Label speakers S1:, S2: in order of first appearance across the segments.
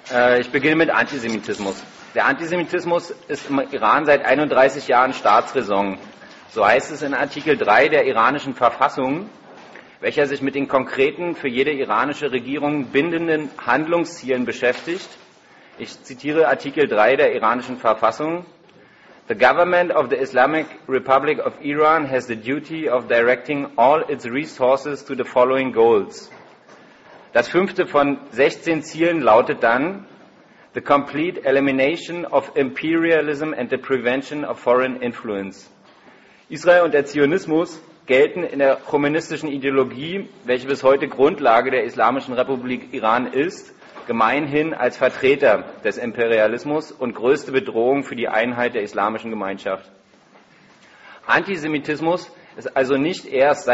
S1: Ich beginne mit Antisemitismus. Der Antisemitismus ist im Iran seit 31 Jahren Staatsräson. So heißt es in Artikel 3 der iranischen Verfassung, welcher sich mit den konkreten, für jede iranische Regierung bindenden Handlungszielen beschäftigt. Ich zitiere Artikel 3 der iranischen Verfassung. The government of the Islamic Republic of Iran has the duty of directing all its resources to the following goals. Das 5. von 16 Zielen lautet dann: The complete elimination of imperialism and the prevention of foreign influence. Israel und der Zionismus gelten in der kommunistischen Ideologie, welche bis heute Grundlage der Islamischen Republik Iran ist, gemeinhin als Vertreter des Imperialismus und größte Bedrohung für die Einheit der islamischen Gemeinschaft. Antisemitismus ist also nicht erst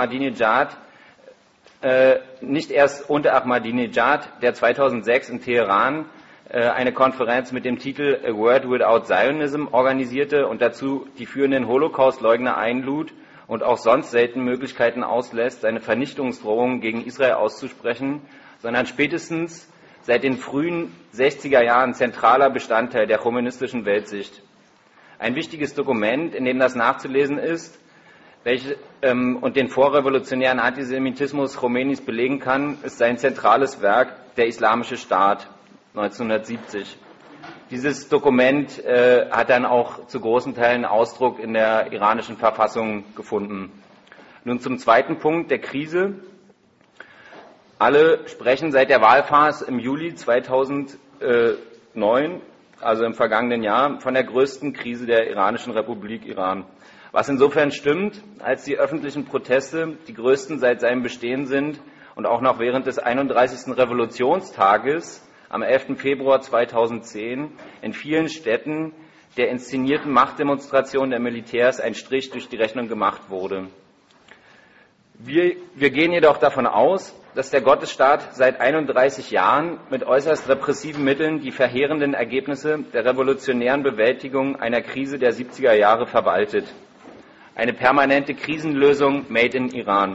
S1: unter Ahmadinejad, der 2006 in Teheran eine Konferenz mit dem Titel A World Without Zionism organisierte und dazu die führenden Holocaust-Leugner einlud und auch sonst selten Möglichkeiten auslässt, seine Vernichtungsdrohungen gegen Israel auszusprechen, sondern spätestens seit den frühen 60er Jahren zentraler Bestandteil der kommunistischen Weltsicht. Ein wichtiges Dokument, in dem das nachzulesen ist, und den vorrevolutionären Antisemitismus Khomeinis belegen kann, ist sein zentrales Werk Der Islamische Staat 1970. Dieses Dokument hat dann auch zu großen Teilen Ausdruck in der iranischen Verfassung gefunden. Nun zum zweiten Punkt der Krise. Alle sprechen seit der Wahlfarce im Juli 2009, also im vergangenen Jahr, von der größten Krise der Iranischen Republik Iran. Was insofern stimmt, als die öffentlichen Proteste die größten seit seinem Bestehen sind und auch noch während des 31. Revolutionstages am 11. Februar 2010 in vielen Städten der inszenierten Machtdemonstration der Militärs ein Strich durch die Rechnung gemacht wurde. Wir gehen jedoch davon aus, dass der Gottesstaat seit 31 Jahren mit äußerst repressiven Mitteln die verheerenden Ergebnisse der revolutionären Bewältigung einer Krise der 70er Jahre verwaltet. Eine permanente Krisenlösung made in Iran,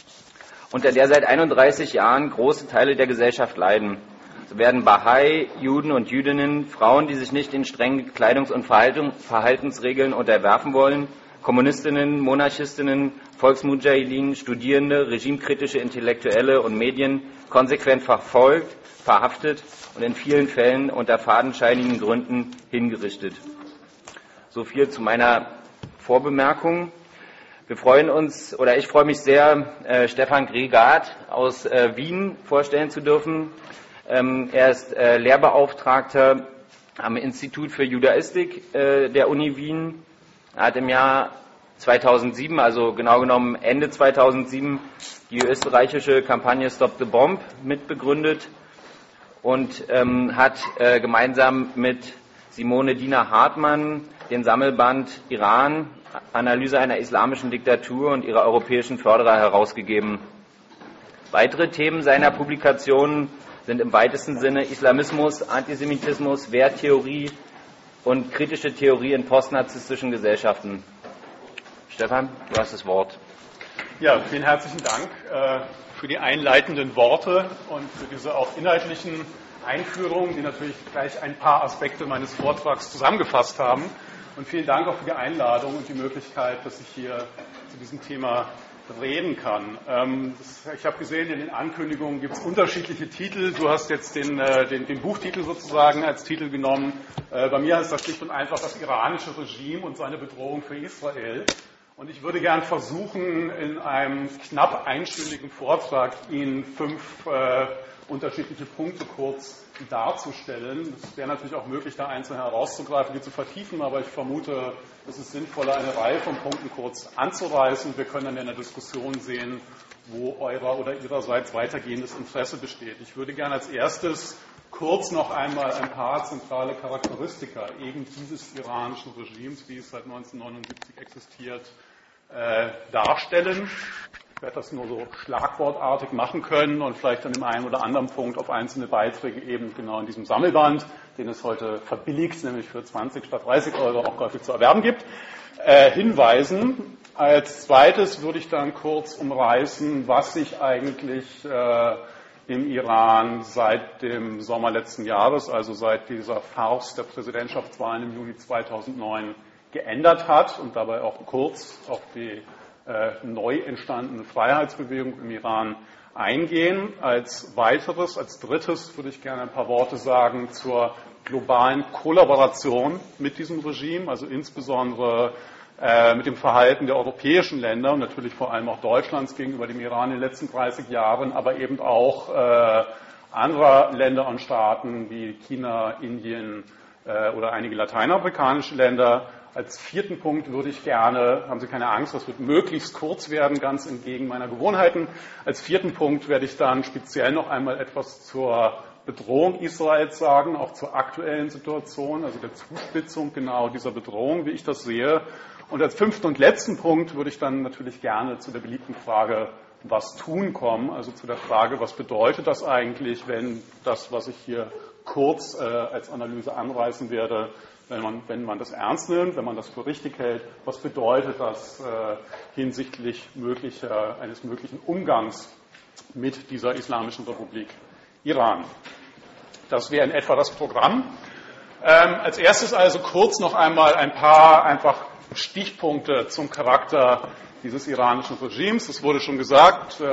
S1: unter der seit 31 Jahren große Teile der Gesellschaft leiden. So werden Bahai, Juden und Jüdinnen, Frauen, die sich nicht den strengen Kleidungs- und Verhaltensregeln unterwerfen wollen, Kommunistinnen, Monarchistinnen, Volksmudjahidin, Studierende, regimekritische Intellektuelle und Medien konsequent verfolgt, verhaftet und in vielen Fällen unter fadenscheinigen Gründen hingerichtet. So viel zu meiner Vorbemerkung. Ich freue mich sehr, Stefan Gregat aus Wien vorstellen zu dürfen. Er ist Lehrbeauftragter am Institut für Judaistik der Uni Wien. Er hat im Jahr 2007, also genau genommen Ende 2007, die österreichische Kampagne Stop the Bomb mitbegründet und hat gemeinsam mit Simone Diener-Hartmann den Sammelband Iran, Analyse einer islamischen Diktatur und ihrer europäischen Förderer herausgegeben. Weitere Themen seiner Publikationen sind im weitesten Sinne Islamismus, Antisemitismus, Werttheorie und kritische Theorie in postnarzisstischen Gesellschaften. Stefan, du hast das Wort.
S2: Ja, vielen herzlichen Dank für die einleitenden Worte und für diese auch inhaltlichen Einführungen, die natürlich gleich ein paar Aspekte meines Vortrags zusammengefasst haben. Und vielen Dank auch für die Einladung und die Möglichkeit, dass ich hier zu diesem Thema reden kann. Ich habe gesehen, in den Ankündigungen gibt es unterschiedliche Titel. Du hast jetzt den Buchtitel sozusagen als Titel genommen. Bei mir heißt das schlicht und einfach das iranische Regime und seine Bedrohung für Israel. Und ich würde gern versuchen, in einem knapp einstündigen Vortrag Ihnen 5 unterschiedliche Punkte kurz darzustellen. Es wäre natürlich auch möglich, da einzeln herauszugreifen, die zu vertiefen, aber ich vermute, es ist sinnvoller, eine Reihe von Punkten kurz anzureißen. Wir können dann in der Diskussion sehen, wo eurer oder ihrerseits weitergehendes Interesse besteht. Ich würde gerne als erstes kurz noch einmal ein paar zentrale Charakteristika eben dieses iranischen Regimes, wie es seit 1979 existiert, darstellen. Ich werde das nur so schlagwortartig machen können und vielleicht an dem einen oder anderen Punkt auf einzelne Beiträge eben genau in diesem Sammelband, den es heute verbilligt, nämlich für 20 statt 30 € auch käuflich zu erwerben gibt, hinweisen. Als zweites würde ich dann kurz umreißen, was sich eigentlich im Iran seit dem Sommer letzten Jahres, also seit dieser Farce der Präsidentschaftswahlen im Juni 2009 geändert hat und dabei auch kurz auf die neu entstandene Freiheitsbewegung im Iran eingehen. Als drittes würde ich gerne ein paar Worte sagen zur globalen Kollaboration mit diesem Regime, also insbesondere mit dem Verhalten der europäischen Länder und natürlich vor allem auch Deutschlands gegenüber dem Iran in den letzten 30 Jahren, aber eben auch anderer Länder und Staaten wie China, Indien oder einige lateinamerikanische Länder. Als vierten Punkt würde ich gerne, haben Sie keine Angst, das wird möglichst kurz werden, ganz entgegen meiner Gewohnheiten. Als vierten Punkt werde ich dann speziell noch einmal etwas zur Bedrohung Israels sagen, auch zur aktuellen Situation, also der Zuspitzung genau dieser Bedrohung, wie ich das sehe. Und als fünften und letzten Punkt würde ich dann natürlich gerne zu der beliebten Frage, was tun, kommen, also zu der Frage, was bedeutet das eigentlich, wenn das, was ich hier kurz als Analyse anreißen werde, wenn man das ernst nimmt, wenn man das für richtig hält, was bedeutet das hinsichtlich eines möglichen Umgangs mit dieser Islamischen Republik Iran? Das wäre in etwa das Programm. Als erstes also kurz noch einmal ein paar einfach Stichpunkte zum Charakter dieses iranischen Regimes. Es wurde schon gesagt,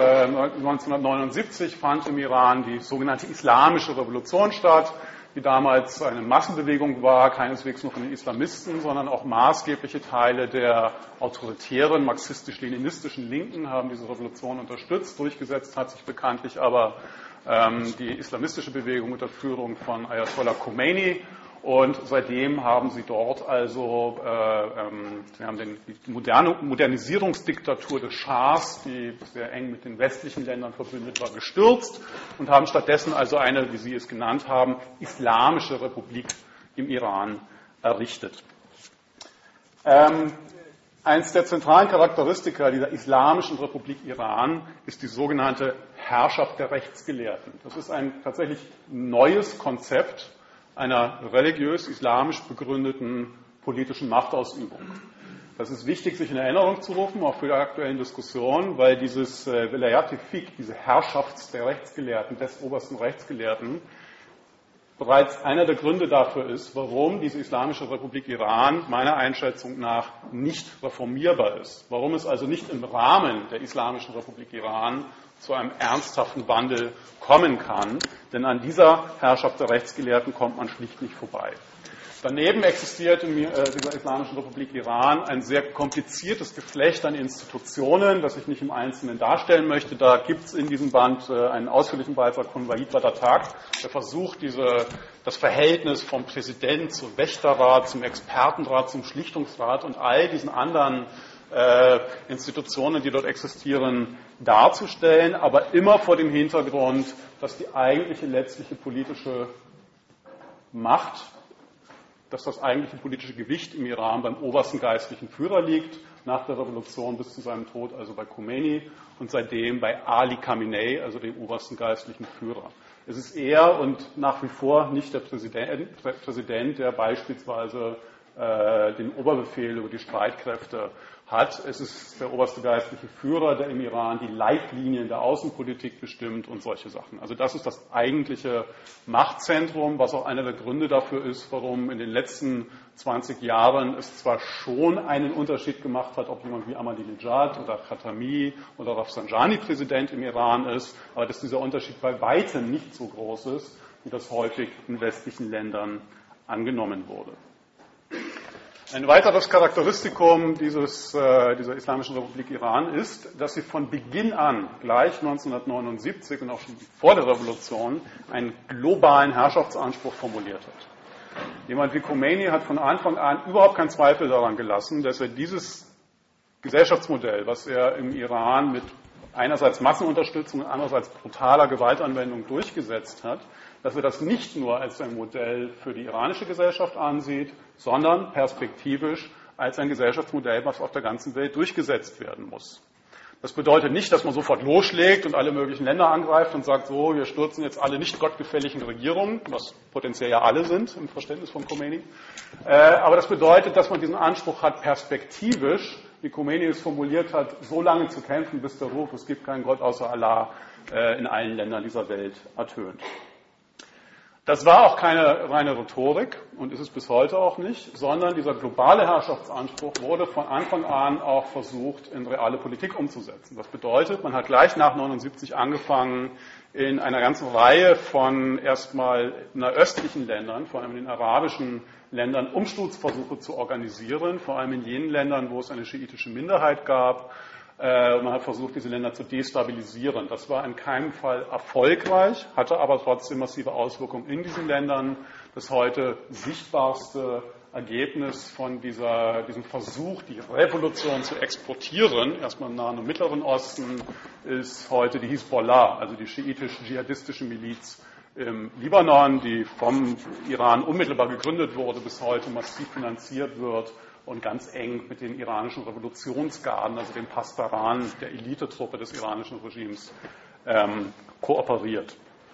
S2: 1979 fand im Iran die sogenannte Islamische Revolution statt, die damals eine Massenbewegung war, keineswegs nur von den Islamisten, sondern auch maßgebliche Teile der autoritären marxistisch-leninistischen Linken haben diese Revolution unterstützt. Durchgesetzt hat sich bekanntlich aber die islamistische Bewegung unter Führung von Ayatollah Khomeini. Und seitdem haben sie dort also, sie haben die Modernisierungsdiktatur des Schahs, die sehr eng mit den westlichen Ländern verbündet war, gestürzt und haben stattdessen also eine, wie Sie es genannt haben, islamische Republik im Iran errichtet. Eins der zentralen Charakteristika dieser Islamischen Republik Iran ist die sogenannte Herrschaft der Rechtsgelehrten. Das ist ein tatsächlich neues Konzept einer religiös-islamisch begründeten politischen Machtausübung. Das ist wichtig, sich in Erinnerung zu rufen, auch für die aktuellen Diskussionen, weil dieses Velayat-e-Fiqh, diese Herrschaft der Rechtsgelehrten, des obersten Rechtsgelehrten, bereits einer der Gründe dafür ist, warum diese Islamische Republik Iran meiner Einschätzung nach nicht reformierbar ist. Warum es also nicht im Rahmen der Islamischen Republik Iran zu einem ernsthaften Wandel kommen kann, denn an dieser Herrschaft der Rechtsgelehrten kommt man schlicht nicht vorbei. Daneben existiert in dieser Islamischen Republik Iran ein sehr kompliziertes Geflecht an Institutionen, das ich nicht im Einzelnen darstellen möchte. Da gibt es in diesem Band einen ausführlichen Beitrag von Wahid Badatak, der versucht, das Verhältnis vom Präsident zum Wächterrat, zum Expertenrat, zum Schlichtungsrat und all diesen anderen Institutionen, die dort existieren, darzustellen, aber immer vor dem Hintergrund, dass die eigentliche letztliche politische Macht, dass das eigentliche politische Gewicht im Iran beim obersten geistlichen Führer liegt, nach der Revolution bis zu seinem Tod, also bei Khomeini, und seitdem bei Ali Khamenei, also dem obersten geistlichen Führer. Es ist er und nach wie vor nicht der Präsident, der beispielsweise den Oberbefehl über die Streitkräfte hat. Es ist der oberste geistliche Führer, der im Iran die Leitlinien der Außenpolitik bestimmt und solche Sachen. Also das ist das eigentliche Machtzentrum, was auch einer der Gründe dafür ist, warum in den letzten 20 Jahren es zwar schon einen Unterschied gemacht hat, ob jemand wie Ahmadinejad oder Khatami oder Rafsanjani Präsident im Iran ist, aber dass dieser Unterschied bei weitem nicht so groß ist, wie das häufig in westlichen Ländern angenommen wurde. Ein weiteres Charakteristikum dieser Islamischen Republik Iran ist, dass sie von Beginn an, gleich 1979 und auch schon vor der Revolution, einen globalen Herrschaftsanspruch formuliert hat. Jemand wie Khomeini hat von Anfang an überhaupt keinen Zweifel daran gelassen, dass er dieses Gesellschaftsmodell, was er im Iran mit einerseits Massenunterstützung und andererseits brutaler Gewaltanwendung durchgesetzt hat, dass er das nicht nur als ein Modell für die iranische Gesellschaft ansieht, sondern perspektivisch als ein Gesellschaftsmodell, was auf der ganzen Welt durchgesetzt werden muss. Das bedeutet nicht, dass man sofort losschlägt und alle möglichen Länder angreift und sagt, so, wir stürzen jetzt alle nicht gottgefälligen Regierungen, was potenziell ja alle sind im Verständnis von Khomeini. Aber das bedeutet, dass man diesen Anspruch hat, perspektivisch wie Khomeini es formuliert hat, so lange zu kämpfen, bis der Ruf, es gibt keinen Gott außer Allah, in allen Ländern dieser Welt ertönt. Das war auch keine reine Rhetorik und ist es bis heute auch nicht, sondern dieser globale Herrschaftsanspruch wurde von Anfang an auch versucht, in reale Politik umzusetzen. Das bedeutet, man hat gleich nach 1979 angefangen, in einer ganzen Reihe von erstmal östlichen Ländern, vor allem in den arabischen Ländern, Umsturzversuche zu organisieren, vor allem in jenen Ländern, wo es eine schiitische Minderheit gab. Man hat versucht, diese Länder zu destabilisieren. Das war in keinem Fall erfolgreich, hatte aber trotzdem massive Auswirkungen in diesen Ländern. Das heute sichtbarste Ergebnis von diesem Versuch, die Revolution zu exportieren, erstmal im Nahen und Mittleren Osten, ist heute die Hisbollah, also die schiitisch-dschihadistische Miliz im Libanon, die vom Iran unmittelbar gegründet wurde, bis heute massiv finanziert wird und ganz eng mit den iranischen Revolutionsgarden, also dem Pasdaran, der Elitetruppe des iranischen Regimes, kooperiert.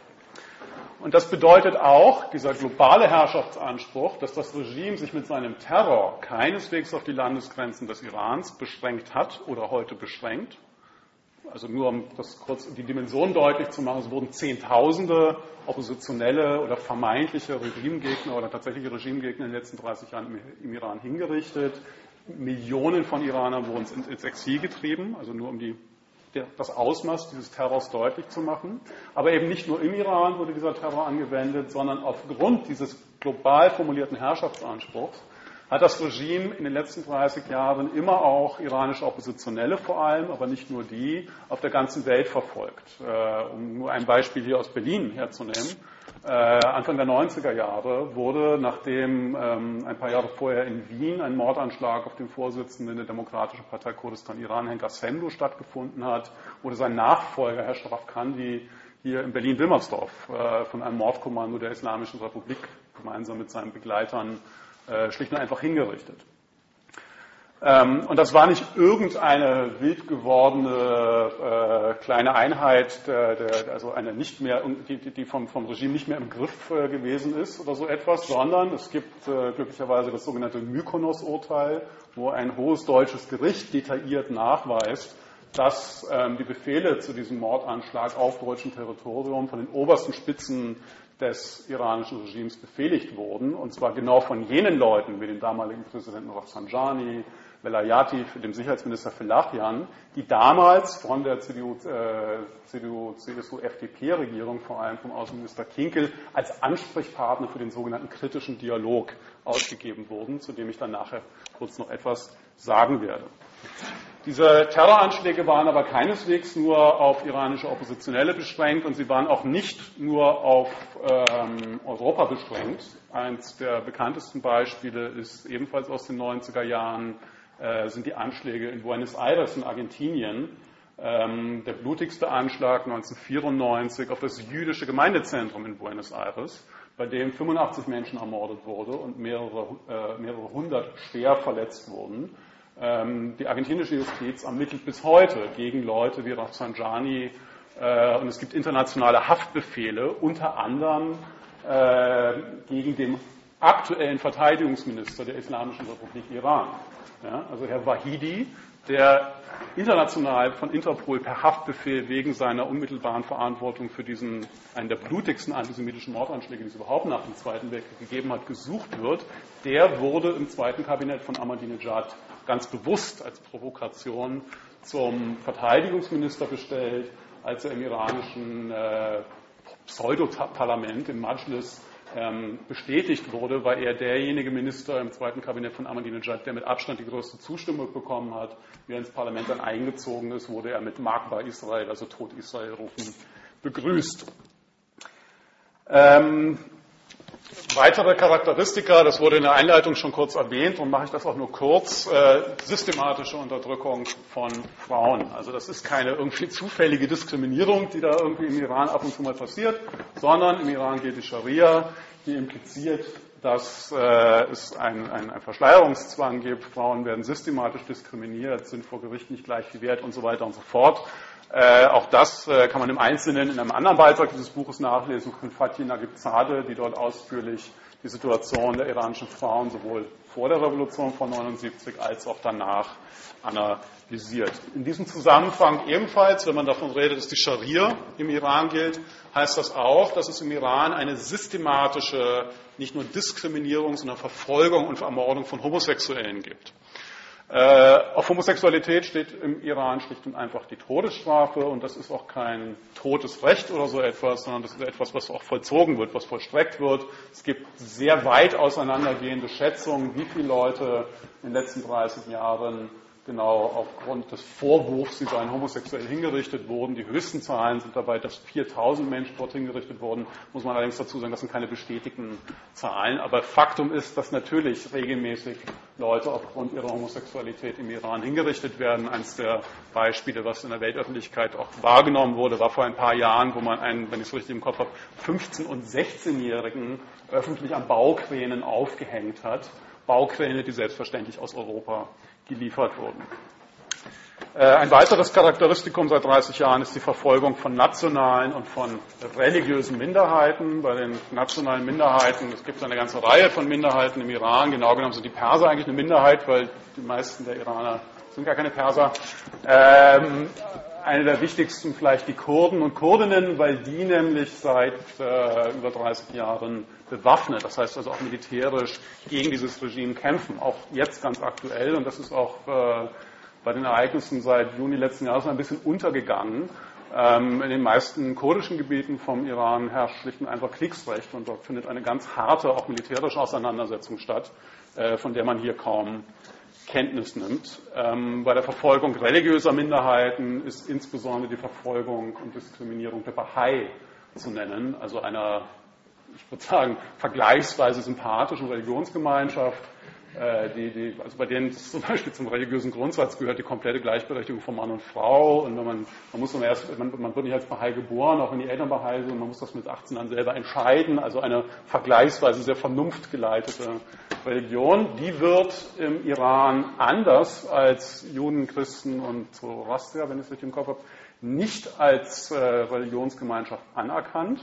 S2: Und das bedeutet auch, dieser globale Herrschaftsanspruch, dass das Regime sich mit seinem Terror keineswegs auf die Landesgrenzen des Irans beschränkt hat oder heute beschränkt. Also nur um das kurz die Dimension deutlich zu machen, es wurden Zehntausende oppositionelle oder vermeintliche Regimegegner oder tatsächliche Regimegegner in den letzten 30 Jahren im Iran hingerichtet. Millionen von Iranern wurden ins Exil getrieben, also nur um das Ausmaß dieses Terrors deutlich zu machen. Aber eben nicht nur im Iran wurde dieser Terror angewendet, sondern aufgrund dieses global formulierten Herrschaftsanspruchs hat das Regime in den letzten 30 Jahren immer auch iranische Oppositionelle vor allem, aber nicht nur die, auf der ganzen Welt verfolgt. Um nur ein Beispiel hier aus Berlin herzunehmen. Anfang der 90er Jahre wurde, nachdem ein paar Jahre vorher in Wien ein Mordanschlag auf den Vorsitzenden der Demokratischen Partei Kurdistan Iran, Henk Semdu, stattgefunden hat, wurde sein Nachfolger, Herr Sharaf Kandi, hier in Berlin-Wilmersdorf von einem Mordkommando der Islamischen Republik gemeinsam mit seinen Begleitern schlicht und einfach hingerichtet. Und das war nicht irgendeine wild gewordene kleine Einheit, also eine nicht mehr, die vom Regime nicht mehr im Griff gewesen ist oder so etwas, sondern es gibt glücklicherweise das sogenannte Mykonos-Urteil, wo ein hohes deutsches Gericht detailliert nachweist, dass die Befehle zu diesem Mordanschlag auf deutschem Territorium von den obersten Spitzen des iranischen Regimes befehligt wurden, und zwar genau von jenen Leuten wie dem damaligen Präsidenten Rafsanjani, Velayati, dem Sicherheitsminister Felachian, die damals von der CDU-CSU-FDP-Regierung, vor allem vom Außenminister Kinkel, als Ansprechpartner für den sogenannten kritischen Dialog ausgegeben wurden, zu dem ich dann nachher kurz noch etwas sagen werde. Diese Terroranschläge waren aber keineswegs nur auf iranische Oppositionelle beschränkt und sie waren auch nicht nur auf Europa beschränkt. Eins der bekanntesten Beispiele ist ebenfalls aus den 90er Jahren, sind die Anschläge in Buenos Aires in Argentinien. Der blutigste Anschlag 1994 auf das jüdische Gemeindezentrum in Buenos Aires, bei dem 85 Menschen ermordet wurden und mehrere hundert schwer verletzt wurden. Die argentinische Justiz ermittelt bis heute gegen Leute wie Rafsanjani und es gibt internationale Haftbefehle, unter anderem gegen den aktuellen Verteidigungsminister der Islamischen Republik Iran. Ja, also Herr Wahidi, der international von Interpol per Haftbefehl wegen seiner unmittelbaren Verantwortung für einen der blutigsten antisemitischen Mordanschläge, die es überhaupt nach dem Zweiten Weltkrieg gegeben hat, gesucht wird, der wurde im zweiten Kabinett von Ahmadinejad ganz bewusst als Provokation zum Verteidigungsminister bestellt, als er im iranischen Pseudoparlament, im Majlis, bestätigt wurde, war er derjenige Minister im zweiten Kabinett von Ahmadinejad, der mit Abstand die größte Zustimmung bekommen hat. Wie er ins Parlament dann eingezogen ist, wurde er mit Magba Israel, also Tod Israel rufen, begrüßt. Weitere Charakteristika, das wurde in der Einleitung schon kurz erwähnt, und mache ich das auch nur kurz, systematische Unterdrückung von Frauen. Also das ist keine irgendwie zufällige Diskriminierung, die da irgendwie im Iran ab und zu mal passiert, sondern im Iran gilt die Scharia, die impliziert, dass es einen Verschleierungszwang gibt, Frauen werden systematisch diskriminiert, sind vor Gericht nicht gleich viel wert und so weiter und so fort. Auch das kann man im Einzelnen in einem anderen Beitrag dieses Buches nachlesen von Fatih Nagiebzadeh, die dort ausführlich die Situation der iranischen Frauen sowohl vor der Revolution von 79 als auch danach analysiert. In diesem Zusammenhang ebenfalls, wenn man davon redet, dass die Scharia im Iran gilt, heißt das auch, dass es im Iran eine systematische, nicht nur Diskriminierung, sondern Verfolgung und Ermordung von Homosexuellen gibt. Auf Homosexualität steht im Iran schlicht und einfach die Todesstrafe, und das ist auch kein totes Recht oder so etwas, sondern das ist etwas, was auch vollzogen wird, was vollstreckt wird. Es gibt sehr weit auseinandergehende Schätzungen, wie viele Leute in den letzten 30 Jahren genau aufgrund des Vorwurfs, sie seien homosexuell hingerichtet wurden. Die höchsten Zahlen sind dabei, dass 4.000 Menschen dort hingerichtet wurden. Muss man allerdings dazu sagen, das sind keine bestätigten Zahlen. Aber Faktum ist, dass natürlich regelmäßig Leute aufgrund ihrer Homosexualität im Iran hingerichtet werden. Eines der Beispiele, was in der Weltöffentlichkeit auch wahrgenommen wurde, war vor ein paar Jahren, wo man einen, wenn ich es richtig im Kopf habe, 15- und 16-Jährigen öffentlich an Baukränen aufgehängt hat. Baukräne, die selbstverständlich aus Europa geliefert wurden. Ein weiteres Charakteristikum seit 30 Jahren ist die Verfolgung von nationalen und von religiösen Minderheiten. Bei den nationalen Minderheiten, es gibt eine ganze Reihe von Minderheiten im Iran, genau genommen sind die Perser eigentlich eine Minderheit, weil die meisten der Iraner sind gar keine Perser. Eine der wichtigsten vielleicht die Kurden und Kurdinnen, weil die nämlich seit über 30 Jahren bewaffnet, das heißt also auch militärisch gegen dieses Regime kämpfen, auch jetzt ganz aktuell, und das ist auch bei den Ereignissen seit Juni letzten Jahres ein bisschen untergegangen. In den meisten kurdischen Gebieten vom Iran herrscht schlicht und einfach Kriegsrecht, und dort findet eine ganz harte, auch militärische Auseinandersetzung statt, von der man hier kaum Kenntnis nimmt. Bei der Verfolgung religiöser Minderheiten ist insbesondere die Verfolgung und Diskriminierung der Bahai zu nennen, also einer, ich würde sagen, vergleichsweise sympathischen Religionsgemeinschaft, also bei denen zum Beispiel zum religiösen Grundsatz gehört die komplette Gleichberechtigung von Mann und Frau, und man wird nicht als Bahai geboren, auch wenn die Eltern Bahai sind, man muss das mit 18 dann selber entscheiden, also eine vergleichsweise sehr vernunftgeleitete Religion. Die wird im Iran anders als Juden, Christen und Zoroastrier, wenn ich es richtig im Kopf habe, nicht als Religionsgemeinschaft anerkannt.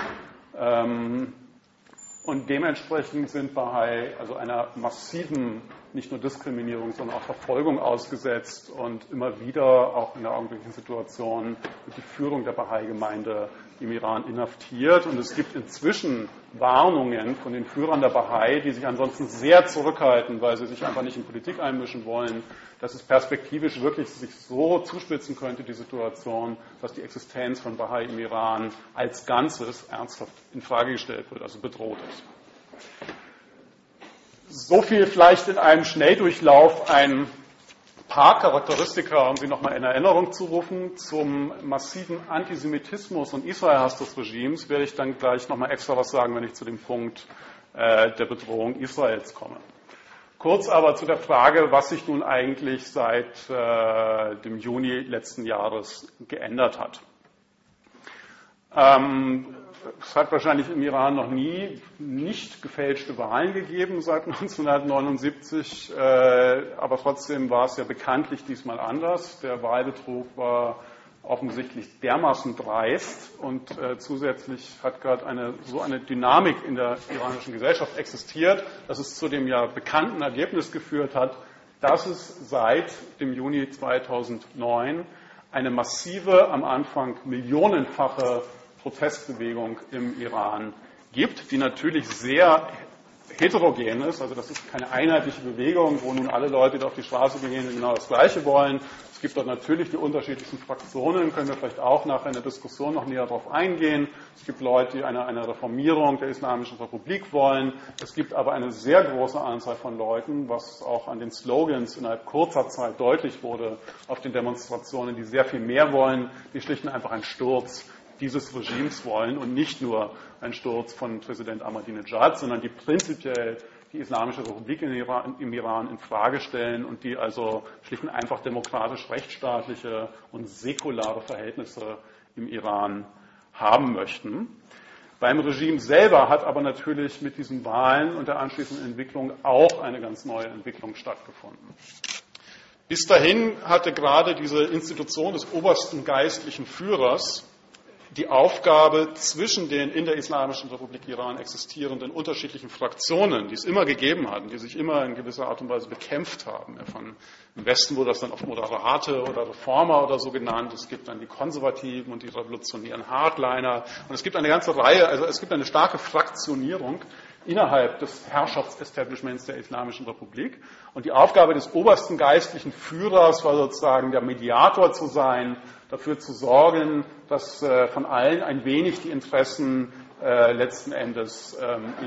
S2: Und dementsprechend sind Bahai also einer massiven, nicht nur Diskriminierung, sondern auch Verfolgung ausgesetzt, und immer wieder, auch in der augenblicklichen Situation, wird die Führung der Bahai-Gemeinde im Iran inhaftiert. Und es gibt inzwischen Warnungen von den Führern der Bahai, die sich ansonsten sehr zurückhalten, weil sie sich einfach nicht in Politik einmischen wollen, dass es perspektivisch wirklich sich so zuspitzen könnte, die Situation, dass die Existenz von Bahai im Iran als Ganzes ernsthaft in Frage gestellt wird, also bedroht ist. So viel vielleicht in einem Schnelldurchlauf, ein paar Charakteristika, um sie nochmal in Erinnerung zu rufen. Zum massiven Antisemitismus und Israelhass des Regimes werde ich dann gleich nochmal extra was sagen, wenn ich zu dem Punkt der Bedrohung Israels komme. Kurz aber zu der Frage, was sich nun eigentlich seit dem Juni letzten Jahres geändert hat. Es hat wahrscheinlich im Iran noch nie nicht gefälschte Wahlen gegeben seit 1979, aber trotzdem war es ja bekanntlich diesmal anders. Der Wahlbetrug war offensichtlich dermaßen dreist, und zusätzlich hat gerade so eine Dynamik in der iranischen Gesellschaft existiert, dass es zu dem ja bekannten Ergebnis geführt hat, dass es seit dem Juni 2009 eine massive, am Anfang millionenfache Protestbewegung im Iran gibt, die natürlich sehr heterogen ist, also das ist keine einheitliche Bewegung, wo nun alle Leute, die auf die Straße gehen, genau das Gleiche wollen. Es gibt dort natürlich die unterschiedlichsten Fraktionen, können wir vielleicht auch nachher in der Diskussion noch näher darauf eingehen. Es gibt Leute, die eine Reformierung der Islamischen Republik wollen. Es gibt aber eine sehr große Anzahl von Leuten, was auch an den Slogans innerhalb kurzer Zeit deutlich wurde auf den Demonstrationen, die sehr viel mehr wollen, die schlicht und einfach einen Sturz dieses Regimes wollen, und nicht nur ein Sturz von Präsident Ahmadinejad, sondern die prinzipiell die Islamische Republik im Iran in Frage stellen und die also schlicht und einfach demokratisch rechtsstaatliche und säkulare Verhältnisse im Iran haben möchten. Beim Regime selber hat aber natürlich mit diesen Wahlen und der anschließenden Entwicklung auch eine ganz neue Entwicklung stattgefunden. Bis dahin hatte gerade diese Institution des obersten geistlichen Führers die Aufgabe, zwischen den in der Islamischen Republik Iran existierenden unterschiedlichen Fraktionen, die es immer gegeben hat, die sich immer in gewisser Art und Weise bekämpft haben. Im Westen wurde das dann oft Moderate oder Reformer oder so genannt. Es gibt dann die Konservativen und die revolutionären Hardliner. Und es gibt eine ganze Reihe, also es gibt eine starke Fraktionierung innerhalb des Herrschaftsestablishments der Islamischen Republik. Und die Aufgabe des obersten geistlichen Führers war sozusagen der Mediator zu sein, dafür zu sorgen, dass von allen ein wenig die Interessen letzten Endes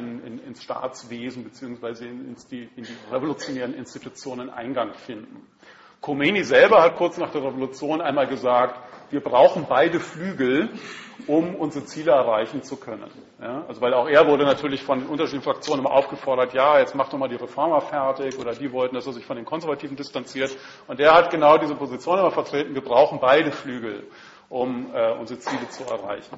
S2: ins Staatswesen bzw. in die revolutionären Institutionen Eingang finden. Khomeini selber hat kurz nach der Revolution einmal gesagt, wir brauchen beide Flügel, um unsere Ziele erreichen zu können. Ja, also weil auch er wurde natürlich von den unterschiedlichen Fraktionen immer aufgefordert, ja, jetzt macht doch mal die Reformer fertig, oder die wollten, dass er sich von den Konservativen distanziert. Und er hat genau diese Position immer vertreten, wir brauchen beide Flügel, um unsere Ziele zu erreichen.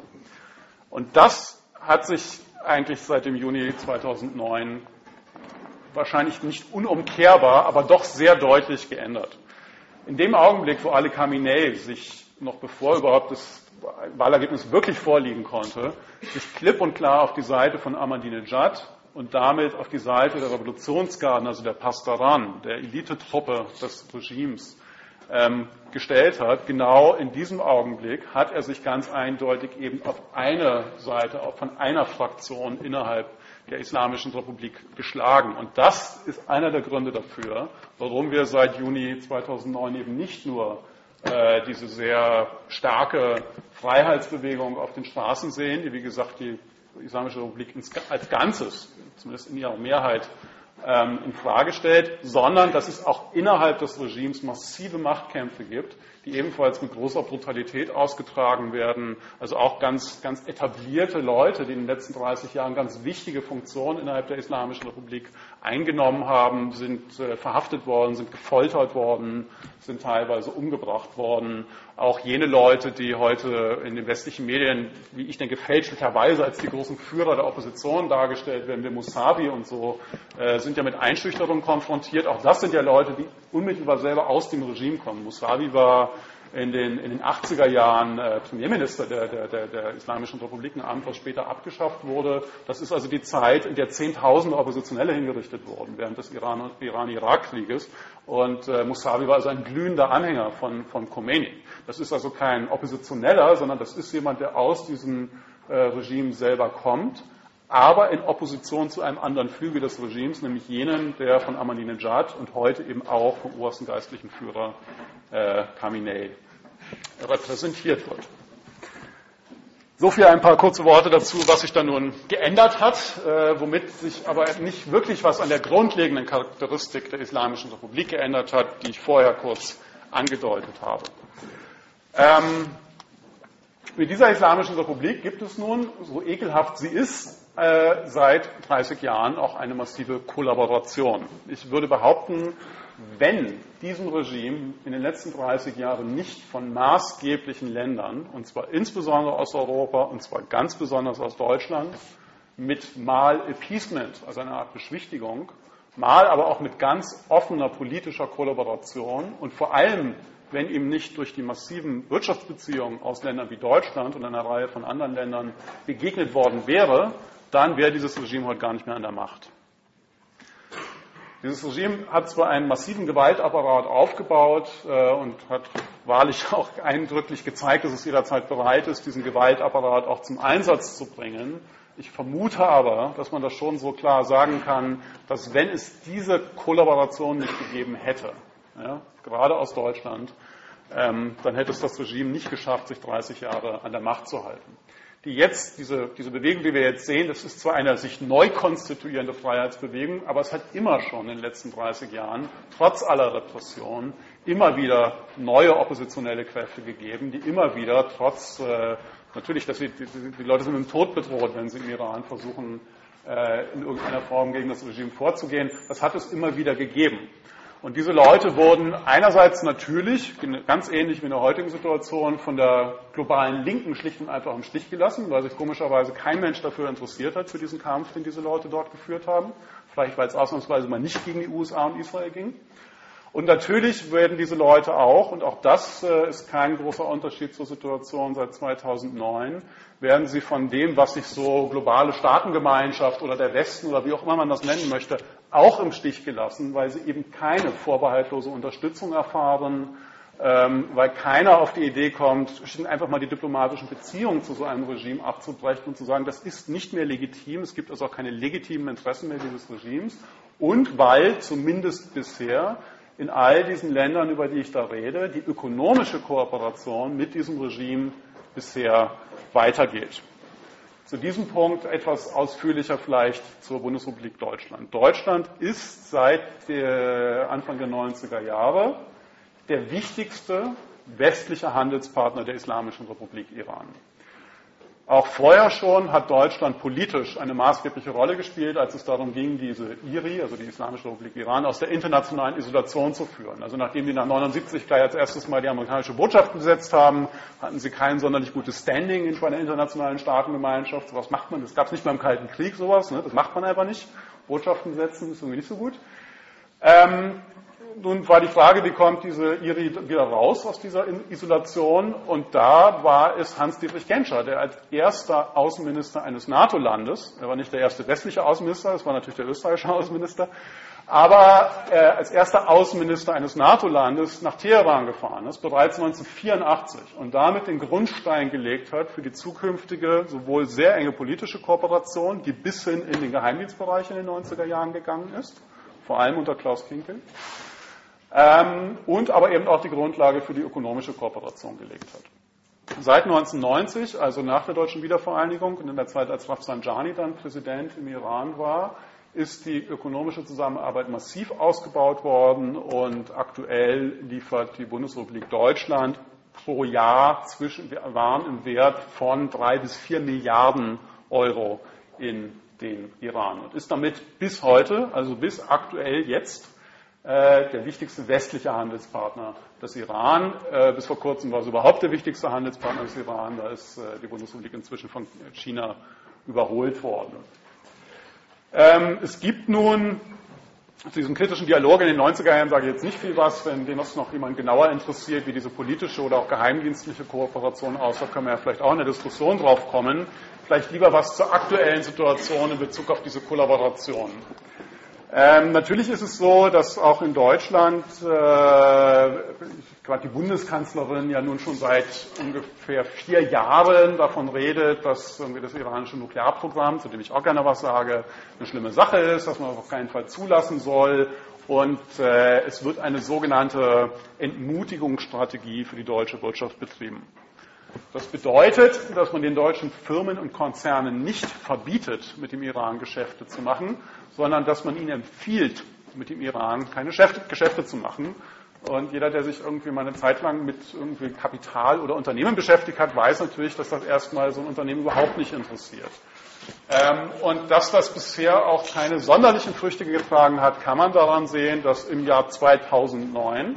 S2: Und das hat sich eigentlich seit dem Juni 2009 wahrscheinlich nicht unumkehrbar, aber doch sehr deutlich geändert. In dem Augenblick, wo Ali Khamenei sich, noch bevor überhaupt das Wahlergebnis wirklich vorliegen konnte, sich klipp und klar auf die Seite von Ahmadinejad und damit auf die Seite der Revolutionsgarden, also der Pasdaran, der Elitetruppe des Regimes, gestellt hat, genau in diesem Augenblick hat er sich ganz eindeutig eben auf eine Seite, auch von einer Fraktion innerhalb der Islamischen Republik geschlagen. Und das ist einer der Gründe dafür, warum wir seit Juni 2009 eben nicht nur diese sehr starke Freiheitsbewegung auf den Straßen sehen, die, wie gesagt, die Islamische Republik als Ganzes, zumindest in ihrer Mehrheit, in Frage stellt, sondern dass es auch innerhalb des Regimes massive Machtkämpfe gibt, die ebenfalls mit großer Brutalität ausgetragen werden. Also auch ganz etablierte Leute, die in den letzten 30 Jahren ganz wichtige Funktionen innerhalb der Islamischen Republik eingenommen haben, sind verhaftet worden, sind gefoltert worden, sind teilweise umgebracht worden. Auch jene Leute, die heute in den westlichen Medien, wie ich denke, fälschlicherweise als die großen Führer der Opposition dargestellt werden, wie Mousavi und so, sind ja mit Einschüchterung konfrontiert. Auch das sind ja Leute, die unmittelbar selber aus dem Regime kommen. Mousavi war in den 80er Jahren Premierminister der Islamischen Republik, ein Amt, was später abgeschafft wurde. Das ist also die Zeit, in der Zehntausende Oppositionelle hingerichtet wurden während des Iran-Irak-Krieges. Und Mousavi war also ein glühender Anhänger von Khomeini. Das ist also kein Oppositioneller, sondern das ist jemand, der aus diesem Regime selber kommt, aber in Opposition zu einem anderen Flügel des Regimes, nämlich jenen, der von Ahmadinejad und heute eben auch vom obersten geistlichen Führer Khamenei repräsentiert wird. So viel ein paar kurze Worte dazu, was sich da nun geändert hat, womit sich aber nicht wirklich was an der grundlegenden Charakteristik der Islamischen Republik geändert hat, die ich vorher kurz angedeutet habe. Mit dieser Islamischen Republik gibt es nun, so ekelhaft sie ist, seit 30 Jahren auch eine massive Kollaboration. Ich würde behaupten, wenn diesem Regime in den letzten 30 Jahren nicht von maßgeblichen Ländern, und zwar insbesondere aus Europa, und zwar ganz besonders aus Deutschland, mit mal Appeasement, also einer Art Beschwichtigung, mal aber auch mit ganz offener politischer Kollaboration und vor allem, wenn ihm nicht durch die massiven Wirtschaftsbeziehungen aus Ländern wie Deutschland und einer Reihe von anderen Ländern begegnet worden wäre, dann wäre dieses Regime heute gar nicht mehr an der Macht. Dieses Regime hat zwar einen massiven Gewaltapparat aufgebaut und hat wahrlich auch eindrücklich gezeigt, dass es jederzeit bereit ist, diesen Gewaltapparat auch zum Einsatz zu bringen. Ich vermute aber, dass man das schon so klar sagen kann, dass wenn es diese Kollaboration nicht gegeben hätte, ja, gerade aus Deutschland, dann hätte es das Regime nicht geschafft, sich 30 Jahre an der Macht zu halten. Diese Bewegung, die wir jetzt sehen, das ist zwar eine sich neu konstituierende Freiheitsbewegung, aber es hat immer schon in den letzten 30 Jahren, trotz aller Repression, immer wieder neue oppositionelle Kräfte gegeben, die immer wieder, natürlich, dass die Leute sind mit dem Tod bedroht, wenn sie im Iran versuchen, in irgendeiner Form gegen das Regime vorzugehen. Das hat es immer wieder gegeben. Und diese Leute wurden einerseits natürlich, ganz ähnlich wie in der heutigen Situation, von der globalen Linken schlicht und einfach im Stich gelassen, weil sich komischerweise kein Mensch dafür interessiert hat, für diesen Kampf, den diese Leute dort geführt haben. Vielleicht, weil es ausnahmsweise mal nicht gegen die USA und Israel ging. Und natürlich werden diese Leute auch, und auch das ist kein großer Unterschied zur Situation seit 2009, werden sie von dem, was sich so globale Staatengemeinschaft oder der Westen oder wie auch immer man das nennen möchte, auch im Stich gelassen, weil sie eben keine vorbehaltlose Unterstützung erfahren, weil keiner auf die Idee kommt, einfach mal die diplomatischen Beziehungen zu so einem Regime abzubrechen und zu sagen, das ist nicht mehr legitim, es gibt also auch keine legitimen Interessen mehr dieses Regimes, und weil zumindest bisher in all diesen Ländern, über die ich da rede, die ökonomische Kooperation mit diesem Regime bisher weitergeht. Zu diesem Punkt etwas ausführlicher vielleicht zur Bundesrepublik Deutschland. Deutschland ist seit Anfang der 90er Jahre der wichtigste westliche Handelspartner der Islamischen Republik Iran. Auch vorher schon hat Deutschland politisch eine maßgebliche Rolle gespielt, als es darum ging, diese IRI, also die Islamische Republik Iran, aus der internationalen Isolation zu führen. Also nachdem die nach 1979 gleich als erstes Mal die amerikanische Botschaft besetzt haben, hatten sie kein sonderlich gutes Standing bei der internationalen Staatengemeinschaft. Sowas macht man, das gab es nicht mal im Kalten Krieg, sowas, ne? Das macht man einfach nicht. Botschaften besetzen ist irgendwie nicht so gut. Nun war die Frage, wie kommt diese IRI wieder raus aus dieser Isolation? Und da war es Hans-Dietrich Genscher, der als erster Außenminister eines NATO-Landes, er war nicht der erste westliche Außenminister, das war natürlich der österreichische Außenminister, aber als erster Außenminister eines NATO-Landes nach Teheran gefahren ist, bereits 1984, und damit den Grundstein gelegt hat für die zukünftige, sowohl sehr enge politische Kooperation, die bis hin in den Geheimdienstbereich in den 90er Jahren gegangen ist, vor allem unter Klaus Kinkel, und aber eben auch die Grundlage für die ökonomische Kooperation gelegt hat. Seit 1990, also nach der deutschen Wiedervereinigung und in der Zeit, als Rafsanjani dann Präsident im Iran war, ist die ökonomische Zusammenarbeit massiv ausgebaut worden, und aktuell liefert die Bundesrepublik Deutschland pro Jahr Waren im Wert von 3 bis 4 Milliarden Euro in den Iran und ist damit bis heute, also bis aktuell jetzt, der wichtigste westliche Handelspartner des Iran. Bis vor kurzem war es überhaupt der wichtigste Handelspartner des Iran. Da ist die Bundesrepublik inzwischen von China überholt worden. Es gibt nun zu diesem kritischen Dialog in den 90er Jahren, sage ich jetzt nicht viel was, wenn den noch jemand genauer interessiert, wie diese politische oder auch geheimdienstliche Kooperation aussieht, können wir ja vielleicht auch in der Diskussion drauf kommen. Vielleicht lieber was zur aktuellen Situation in Bezug auf diese Kollaboration. Natürlich ist es so, dass auch in Deutschland gerade die Bundeskanzlerin ja nun schon seit ungefähr 4 Jahren davon redet, dass irgendwie das iranische Nuklearprogramm, zu dem ich auch gerne was sage, eine schlimme Sache ist, dass man auf keinen Fall zulassen soll, und es wird eine sogenannte Entmutigungsstrategie für die deutsche Wirtschaft betrieben. Das bedeutet, dass man den deutschen Firmen und Konzernen nicht verbietet, mit dem Iran Geschäfte zu machen, sondern dass man ihnen empfiehlt, mit dem Iran keine Geschäfte zu machen. Und jeder, der sich irgendwie mal eine Zeit lang mit irgendwie Kapital oder Unternehmen beschäftigt hat, weiß natürlich, dass das erstmal so ein Unternehmen überhaupt nicht interessiert. Und dass das bisher auch keine sonderlichen Früchte getragen hat, kann man daran sehen, dass im Jahr 2009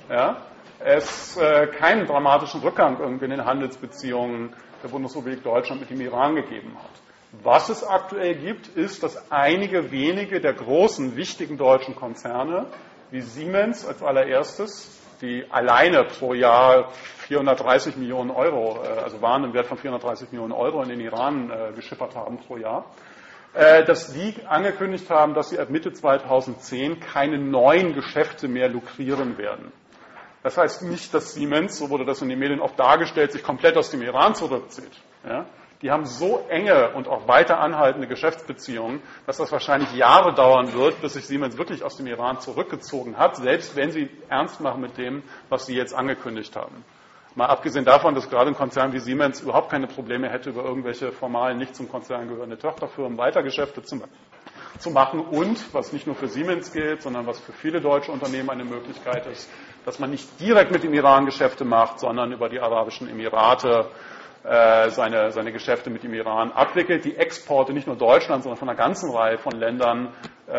S2: es keinen dramatischen Rückgang irgendwie in den Handelsbeziehungen der Bundesrepublik Deutschland mit dem Iran gegeben hat. Was es aktuell gibt, ist, dass einige wenige der großen, wichtigen deutschen Konzerne, wie Siemens als allererstes, die alleine pro Jahr 430 Millionen Euro, also Waren im Wert von 430 Millionen Euro in den Iran geschippert haben pro Jahr, dass die angekündigt haben, dass sie ab Mitte 2010 keine neuen Geschäfte mehr lukrieren werden. Das heißt nicht, dass Siemens, so wurde das in den Medien oft dargestellt, sich komplett aus dem Iran zurückzieht. Ja? Die haben so enge und auch weiter anhaltende Geschäftsbeziehungen, dass das wahrscheinlich Jahre dauern wird, bis sich Siemens wirklich aus dem Iran zurückgezogen hat, selbst wenn sie ernst machen mit dem, was sie jetzt angekündigt haben. Mal abgesehen davon, dass gerade ein Konzern wie Siemens überhaupt keine Probleme hätte, über irgendwelche formalen, nicht zum Konzern gehörende Tochterfirmen weiter Geschäfte zu machen, und, was nicht nur für Siemens gilt, sondern was für viele deutsche Unternehmen eine Möglichkeit ist, dass man nicht direkt mit dem Iran Geschäfte macht, sondern über die Arabischen Emirate seine Geschäfte mit dem Iran abwickelt. Die Exporte nicht nur Deutschland, sondern von einer ganzen Reihe von Ländern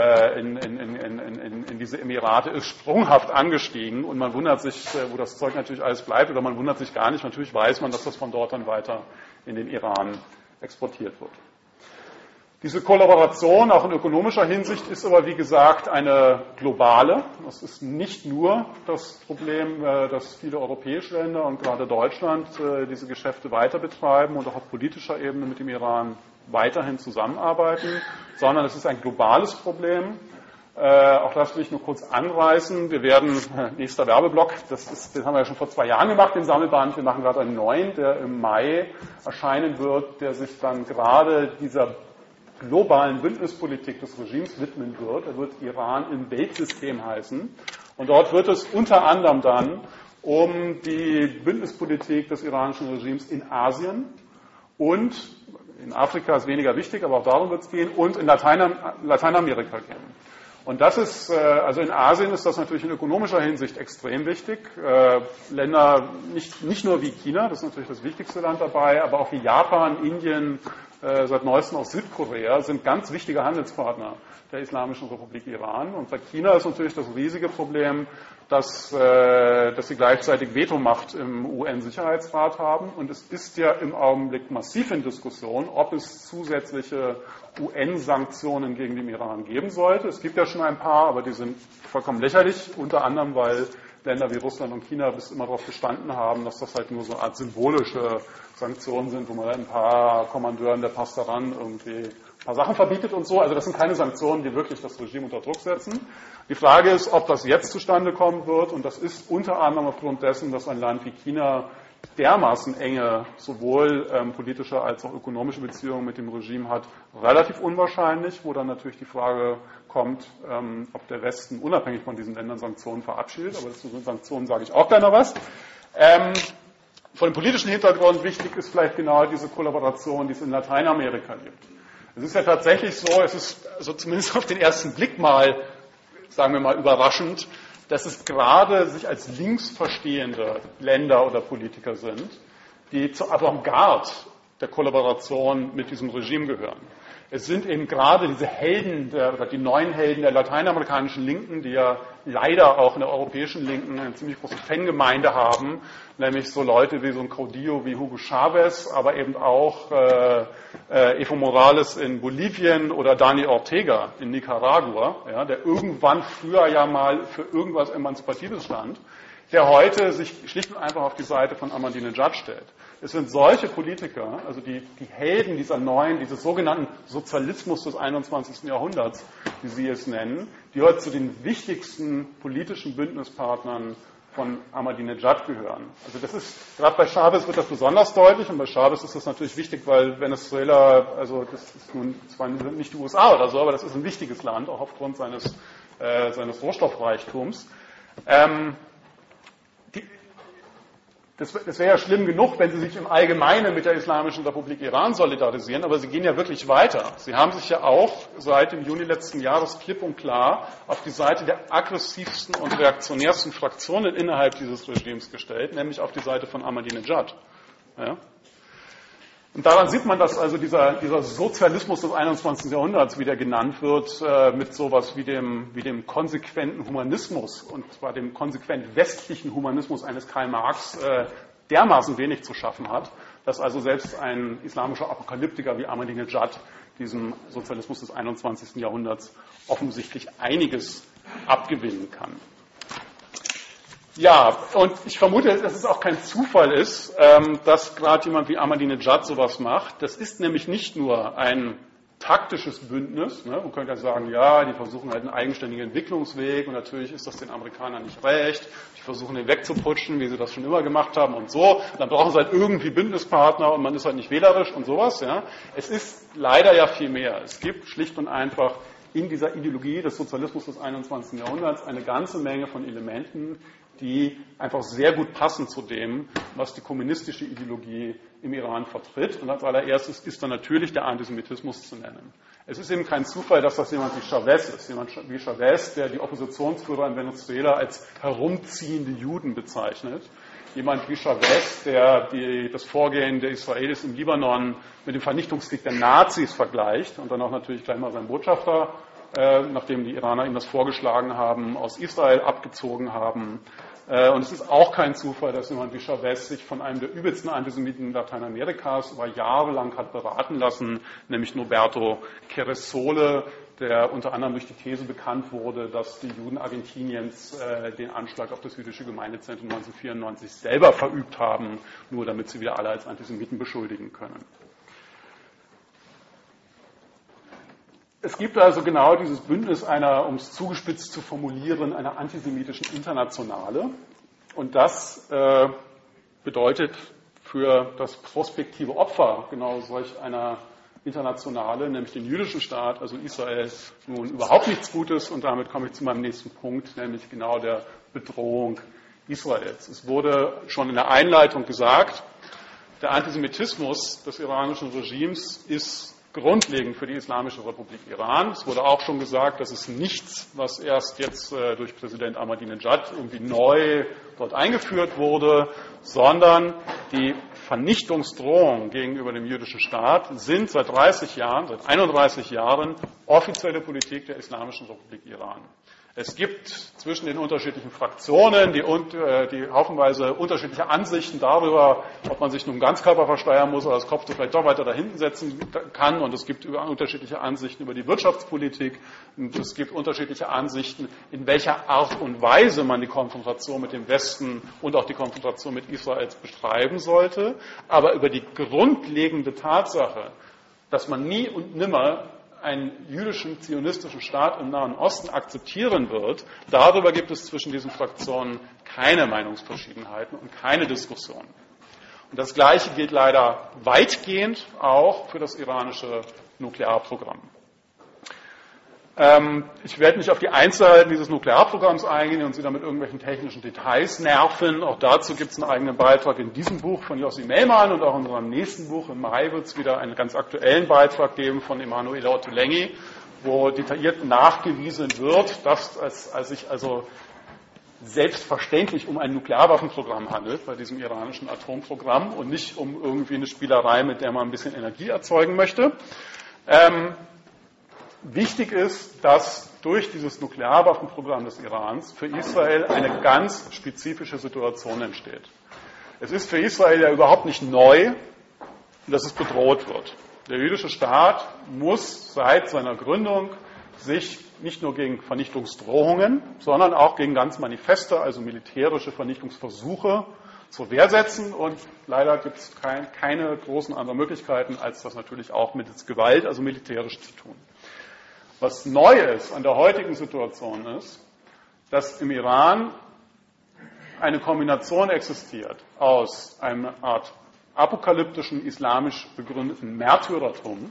S2: in diese Emirate ist sprunghaft angestiegen, und man wundert sich, wo das Zeug natürlich alles bleibt, oder man wundert sich gar nicht. Natürlich weiß man, dass das von dort dann weiter in den Iran exportiert wird. Diese Kollaboration, auch in ökonomischer Hinsicht, ist aber, wie gesagt, eine globale. Das ist nicht nur das Problem, dass viele europäische Länder und gerade Deutschland diese Geschäfte weiter betreiben und auch auf politischer Ebene mit dem Iran weiterhin zusammenarbeiten, sondern es ist ein globales Problem. Auch das will ich nur kurz anreißen. Wir werden, nächster Werbeblock, den haben wir ja schon vor 2 Jahren gemacht, den Sammelband. Wir machen gerade einen neuen, der im Mai erscheinen wird, der sich dann gerade dieser globalen Bündnispolitik des Regimes widmen wird. Er wird Iran im Weltsystem heißen. Und dort wird es unter anderem dann um die Bündnispolitik des iranischen Regimes in Asien und in Afrika ist weniger wichtig, aber auch darum wird es gehen, und in Lateinamerika gehen. Und das ist, also in Asien ist das natürlich in ökonomischer Hinsicht extrem wichtig. Länder, nicht nur wie China, das ist natürlich das wichtigste Land dabei, aber auch wie Japan, Indien, seit neuestem auch Südkorea, sind ganz wichtige Handelspartner der Islamischen Republik Iran. Und bei China ist natürlich das riesige Problem, dass sie gleichzeitig Vetomacht im UN-Sicherheitsrat haben. Und es ist ja im Augenblick massiv in Diskussion, ob es zusätzliche UN-Sanktionen gegen den Iran geben sollte. Es gibt ja schon ein paar, aber die sind vollkommen lächerlich, unter anderem, weil Länder wie Russland und China bis immer darauf bestanden haben, dass das halt nur so eine Art symbolische Sanktionen sind, wo man ein paar Kommandeuren der Pastoran irgendwie ein paar Sachen verbietet und so. Also das sind keine Sanktionen, die wirklich das Regime unter Druck setzen. Die Frage ist, ob das jetzt zustande kommen wird, und das ist unter anderem aufgrund dessen, dass ein Land wie China dermaßen enge sowohl politische als auch ökonomische Beziehungen mit dem Regime hat, relativ unwahrscheinlich, wo dann natürlich die Frage kommt, ob der Westen unabhängig von diesen Ländern Sanktionen verabschiedet. Aber zu den Sanktionen sage ich auch gleich noch was. Von dem politischen Hintergrund wichtig ist vielleicht genau diese Kollaboration, die es in Lateinamerika gibt. Es ist ja tatsächlich so, es ist also zumindest auf den ersten Blick mal, sagen wir mal, überraschend, dass es gerade sich als links verstehende Länder oder Politiker sind, die zur Avantgarde der Kollaboration mit diesem Regime gehören. Es sind eben gerade diese Helden oder die neuen Helden der lateinamerikanischen Linken, die ja leider auch in der europäischen Linken eine ziemlich große Fangemeinde haben, nämlich so Leute wie so ein Caudillo wie Hugo Chavez, aber eben auch Evo Morales in Bolivien oder Dani Ortega in Nicaragua, ja, der irgendwann früher ja mal für irgendwas Emanzipatives stand, der heute sich schlicht und einfach auf die Seite von Ahmadinejad stellt. Es sind solche Politiker, also die Helden dieses sogenannten Sozialismus des 21. Jahrhunderts, wie Sie es nennen, die heute zu den wichtigsten politischen Bündnispartnern von Ahmadinejad gehören. Also das ist, gerade bei Chavez wird das besonders deutlich, und bei Chavez ist das natürlich wichtig, weil Venezuela, also das ist nun zwar nicht die USA oder so, aber das ist ein wichtiges Land, auch aufgrund seines Rohstoffreichtums. Das wäre ja schlimm genug, wenn Sie sich im Allgemeinen mit der Islamischen Republik Iran solidarisieren, aber Sie gehen ja wirklich weiter. Sie haben sich ja auch seit dem Juni letzten Jahres klipp und klar auf die Seite der aggressivsten und reaktionärsten Fraktionen innerhalb dieses Regimes gestellt, nämlich auf die Seite von Ahmadinejad. Ja? Und daran sieht man, dass also dieser Sozialismus des 21. Jahrhunderts, wie der genannt wird, mit sowas wie dem konsequenten Humanismus, und zwar dem konsequent westlichen Humanismus eines Karl Marx, dermaßen wenig zu schaffen hat, dass also selbst ein islamischer Apokalyptiker wie Ahmadinejad diesem Sozialismus des 21. Jahrhunderts offensichtlich einiges abgewinnen kann. Ja, und ich vermute, dass es auch kein Zufall ist, dass gerade jemand wie Ahmadinejad sowas macht. Das ist nämlich nicht nur ein taktisches Bündnis. Ne? Man könnte ja sagen, ja, die versuchen halt einen eigenständigen Entwicklungsweg, und natürlich ist das den Amerikanern nicht recht. Die versuchen den wegzuputschen, wie sie das schon immer gemacht haben und so. Dann brauchen sie halt irgendwie Bündnispartner, und man ist halt nicht wählerisch und sowas. Ja? Es ist leider ja viel mehr. Es gibt schlicht und einfach in dieser Ideologie des Sozialismus des 21. Jahrhunderts eine ganze Menge von Elementen, die einfach sehr gut passen zu dem, was die kommunistische Ideologie im Iran vertritt. Und als allererstes ist dann natürlich der Antisemitismus zu nennen. Es ist eben kein Zufall, dass das jemand wie Chavez ist. Jemand wie Chavez, der die Oppositionsführer in Venezuela als herumziehende Juden bezeichnet. Jemand wie Chavez, der das Vorgehen der Israelis im Libanon mit dem Vernichtungskrieg der Nazis vergleicht und dann auch natürlich gleich mal seinen Botschafter, nachdem die Iraner ihm das vorgeschlagen haben, aus Israel abgezogen haben. Und es ist auch kein Zufall, dass jemand wie Chavez sich von einem der übelsten Antisemiten Lateinamerikas über Jahre lang hat beraten lassen, nämlich Norberto Ceresole, der unter anderem durch die These bekannt wurde, dass die Juden Argentiniens den Anschlag auf das jüdische Gemeindezentrum 1994 selber verübt haben, nur damit sie wieder alle als Antisemiten beschuldigen können. Es gibt also genau dieses Bündnis einer, um es zugespitzt zu formulieren, einer antisemitischen Internationale. Und das bedeutet für das prospektive Opfer genau solch einer Internationale, nämlich den jüdischen Staat, also Israel, nun überhaupt nichts Gutes. Und damit komme ich zu meinem nächsten Punkt, nämlich genau der Bedrohung Israels. Es wurde schon in der Einleitung gesagt, der Antisemitismus des iranischen Regimes ist grundlegend für die Islamische Republik Iran. Es wurde auch schon gesagt, das ist nichts, was erst jetzt durch Präsident Ahmadinejad irgendwie neu dort eingeführt wurde, sondern die Vernichtungsdrohungen gegenüber dem jüdischen Staat sind seit 30 Jahren, seit 31 Jahren offizielle Politik der Islamischen Republik Iran. Es gibt zwischen den unterschiedlichen Fraktionen die haufenweise unterschiedliche Ansichten darüber, ob man sich nun Ganzkörper versteuern muss oder das Kopftuch vielleicht doch weiter da hinten setzen kann. Und es gibt unterschiedliche Ansichten über die Wirtschaftspolitik. Und es gibt unterschiedliche Ansichten, in welcher Art und Weise man die Konfrontation mit dem Westen und auch die Konfrontation mit Israel betreiben sollte. Aber über die grundlegende Tatsache, dass man nie und nimmer einen jüdischen, zionistischen Staat im Nahen Osten akzeptieren wird, darüber gibt es zwischen diesen Fraktionen keine Meinungsverschiedenheiten und keine Diskussionen. Und das Gleiche gilt leider weitgehend auch für das iranische Nuklearprogramm. Ich werde nicht auf die Einzelheiten dieses Nuklearprogramms eingehen und Sie damit irgendwelchen technischen Details nerven. Auch dazu gibt es einen eigenen Beitrag in diesem Buch von Yossi Melman und auch in unserem nächsten Buch im Mai wird es wieder einen ganz aktuellen Beitrag geben von Emanuele Ottolenghi, wo detailliert nachgewiesen wird, dass es sich also selbstverständlich um ein Nuklearwaffenprogramm handelt bei diesem iranischen Atomprogramm und nicht um irgendwie eine Spielerei, mit der man ein bisschen Energie erzeugen möchte. Wichtig ist, dass durch dieses Nuklearwaffenprogramm des Irans für Israel eine ganz spezifische Situation entsteht. Es ist für Israel ja überhaupt nicht neu, dass es bedroht wird. Der jüdische Staat muss seit seiner Gründung sich nicht nur gegen Vernichtungsdrohungen, sondern auch gegen ganz manifeste, also militärische Vernichtungsversuche zur Wehr setzen. Und leider gibt es keine großen anderen Möglichkeiten, als das natürlich auch mittels Gewalt, also militärisch zu tun. Was neu ist an der heutigen Situation ist, dass im Iran eine Kombination existiert aus einer Art apokalyptischen, islamisch begründeten Märtyrertum,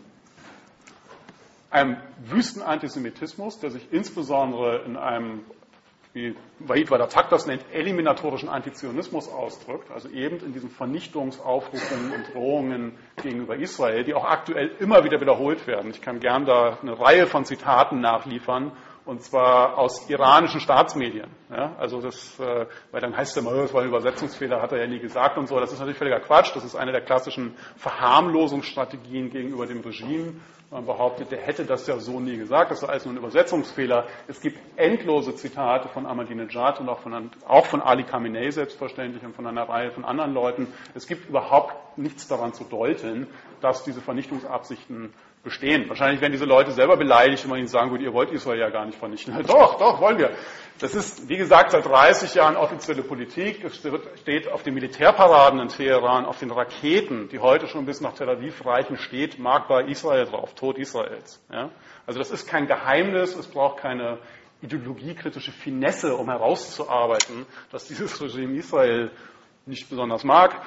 S2: einem wüsten Antisemitismus, der sich insbesondere in einem, wie Wahid Wadatak das nennt, eliminatorischen Antizionismus ausdrückt, also eben in diesen Vernichtungsaufrufen und Drohungen gegenüber Israel, die auch aktuell immer wieder wiederholt werden. Ich kann gern da eine Reihe von Zitaten nachliefern, und zwar aus iranischen Staatsmedien. Ja, also weil dann heißt es immer, das war ein Übersetzungsfehler, hat er ja nie gesagt und so. Das ist natürlich völliger Quatsch. Das ist eine der klassischen Verharmlosungsstrategien gegenüber dem Regime. Man behauptet, der hätte das ja so nie gesagt. Das ist alles nur ein Übersetzungsfehler. Es gibt endlose Zitate von Ahmadinejad und auch von Ali Khamenei selbstverständlich und von einer Reihe von anderen Leuten. Es gibt überhaupt nichts daran zu deuten, dass diese Vernichtungsabsichten bestehen. Wahrscheinlich werden diese Leute selber beleidigt, wenn man ihnen sagen würde, ihr wollt Israel ja gar nicht vernichten. Doch, wollen wir. Das ist, wie gesagt, seit 30 Jahren offizielle Politik. Es steht auf den Militärparaden in Teheran, auf den Raketen, die heute schon bis nach Tel Aviv reichen, steht Magba Israel drauf, Tod Israels. Ja? Also das ist kein Geheimnis, es braucht keine ideologiekritische Finesse, um herauszuarbeiten, dass dieses Regime Israel nicht besonders mag.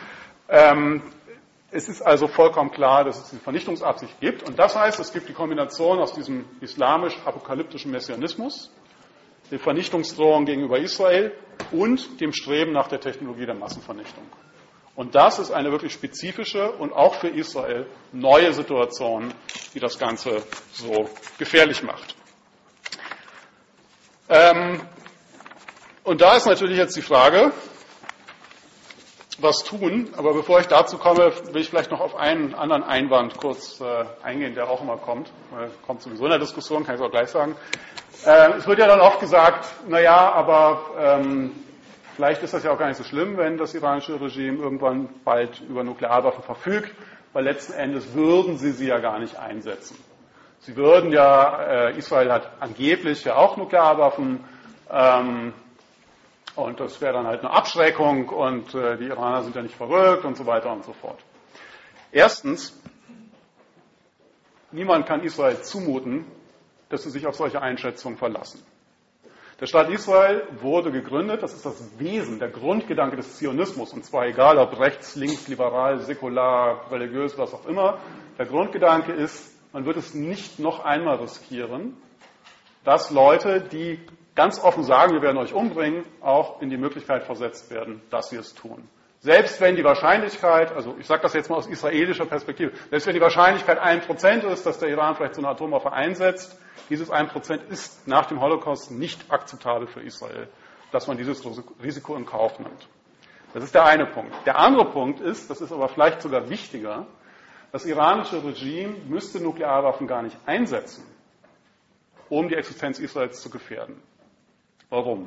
S2: Es ist also vollkommen klar, dass es eine Vernichtungsabsicht gibt. Und das heißt, es gibt die Kombination aus diesem islamisch-apokalyptischen Messianismus, den Vernichtungsdrohungen gegenüber Israel und dem Streben nach der Technologie der Massenvernichtung. Und das ist eine wirklich spezifische und auch für Israel neue Situation, die das Ganze so gefährlich macht. Und da ist natürlich jetzt die Frage, was tun, aber bevor ich dazu komme, will ich vielleicht noch auf einen anderen Einwand kurz eingehen, der auch immer kommt. Kommt sowieso in der Diskussion, kann ich es auch gleich sagen. Es wird ja dann oft gesagt, naja, aber vielleicht ist das ja auch gar nicht so schlimm, wenn das iranische Regime irgendwann bald über Nuklearwaffen verfügt, weil letzten Endes würden sie ja gar nicht einsetzen. Sie würden ja, Israel hat angeblich ja auch Nuklearwaffen, und das wäre dann halt eine Abschreckung und die Iraner sind ja nicht verrückt und so weiter und so fort. Erstens, niemand kann Israel zumuten, dass sie sich auf solche Einschätzungen verlassen. Der Staat Israel wurde gegründet, das ist das Wesen, der Grundgedanke des Zionismus, und zwar egal ob rechts, links, liberal, säkular, religiös, was auch immer. Der Grundgedanke ist, man wird es nicht noch einmal riskieren, dass Leute, die ganz offen sagen, wir werden euch umbringen, auch in die Möglichkeit versetzt werden, dass sie es tun. Selbst wenn die Wahrscheinlichkeit, also ich sage das jetzt mal aus israelischer Perspektive, selbst wenn die Wahrscheinlichkeit 1% ist, dass der Iran vielleicht so eine Atomwaffe einsetzt, dieses 1% ist nach dem Holocaust nicht akzeptabel für Israel, dass man dieses Risiko in Kauf nimmt. Das ist der eine Punkt. Der andere Punkt ist, das ist aber vielleicht sogar wichtiger, das iranische Regime müsste Nuklearwaffen gar nicht einsetzen, um die Existenz Israels zu gefährden. Warum?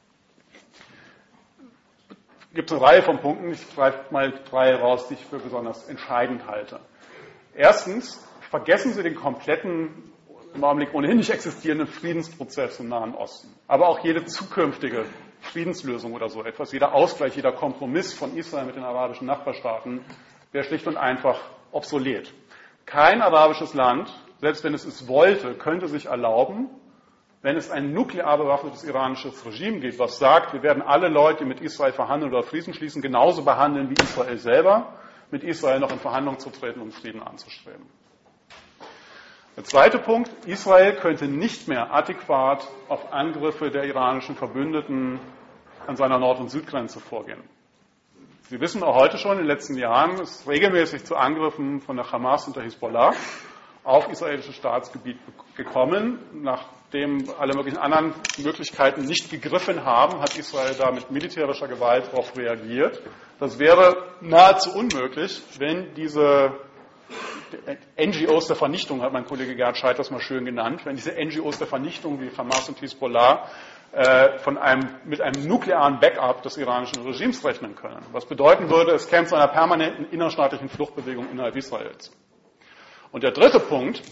S2: Es gibt eine Reihe von Punkten, ich greife mal 3 raus, die ich für besonders entscheidend halte. Erstens, vergessen Sie den kompletten, im Augenblick ohnehin nicht existierenden Friedensprozess im Nahen Osten. Aber auch jede zukünftige Friedenslösung oder so etwas, jeder Ausgleich, jeder Kompromiss von Israel mit den arabischen Nachbarstaaten wäre schlicht und einfach obsolet. Kein arabisches Land, selbst wenn es es wollte, könnte sich erlauben, wenn es ein nuklear bewaffnetes iranisches Regime gibt, was sagt, wir werden alle Leute, die mit Israel verhandeln oder Frieden schließen, genauso behandeln wie Israel selber, mit Israel noch in Verhandlungen zu treten und Frieden anzustreben. Der zweite Punkt, Israel könnte nicht mehr adäquat auf Angriffe der iranischen Verbündeten an seiner Nord- und Südgrenze vorgehen. Sie wissen auch heute schon, in den letzten Jahren ist regelmäßig zu Angriffen von der Hamas und der Hisbollah auf israelisches Staatsgebiet gekommen. Nachdem alle möglichen anderen Möglichkeiten nicht gegriffen haben, hat Israel da mit militärischer Gewalt darauf reagiert. Das wäre nahezu unmöglich, wenn diese NGOs der Vernichtung, hat mein Kollege Gerhard Scheidt das mal schön genannt, wenn diese NGOs der Vernichtung wie Hamas und Hisbollah mit einem nuklearen Backup des iranischen Regimes rechnen können. Was bedeuten würde, es käme zu einer permanenten innerstaatlichen Fluchtbewegung innerhalb Israels. Und der dritte Punkt,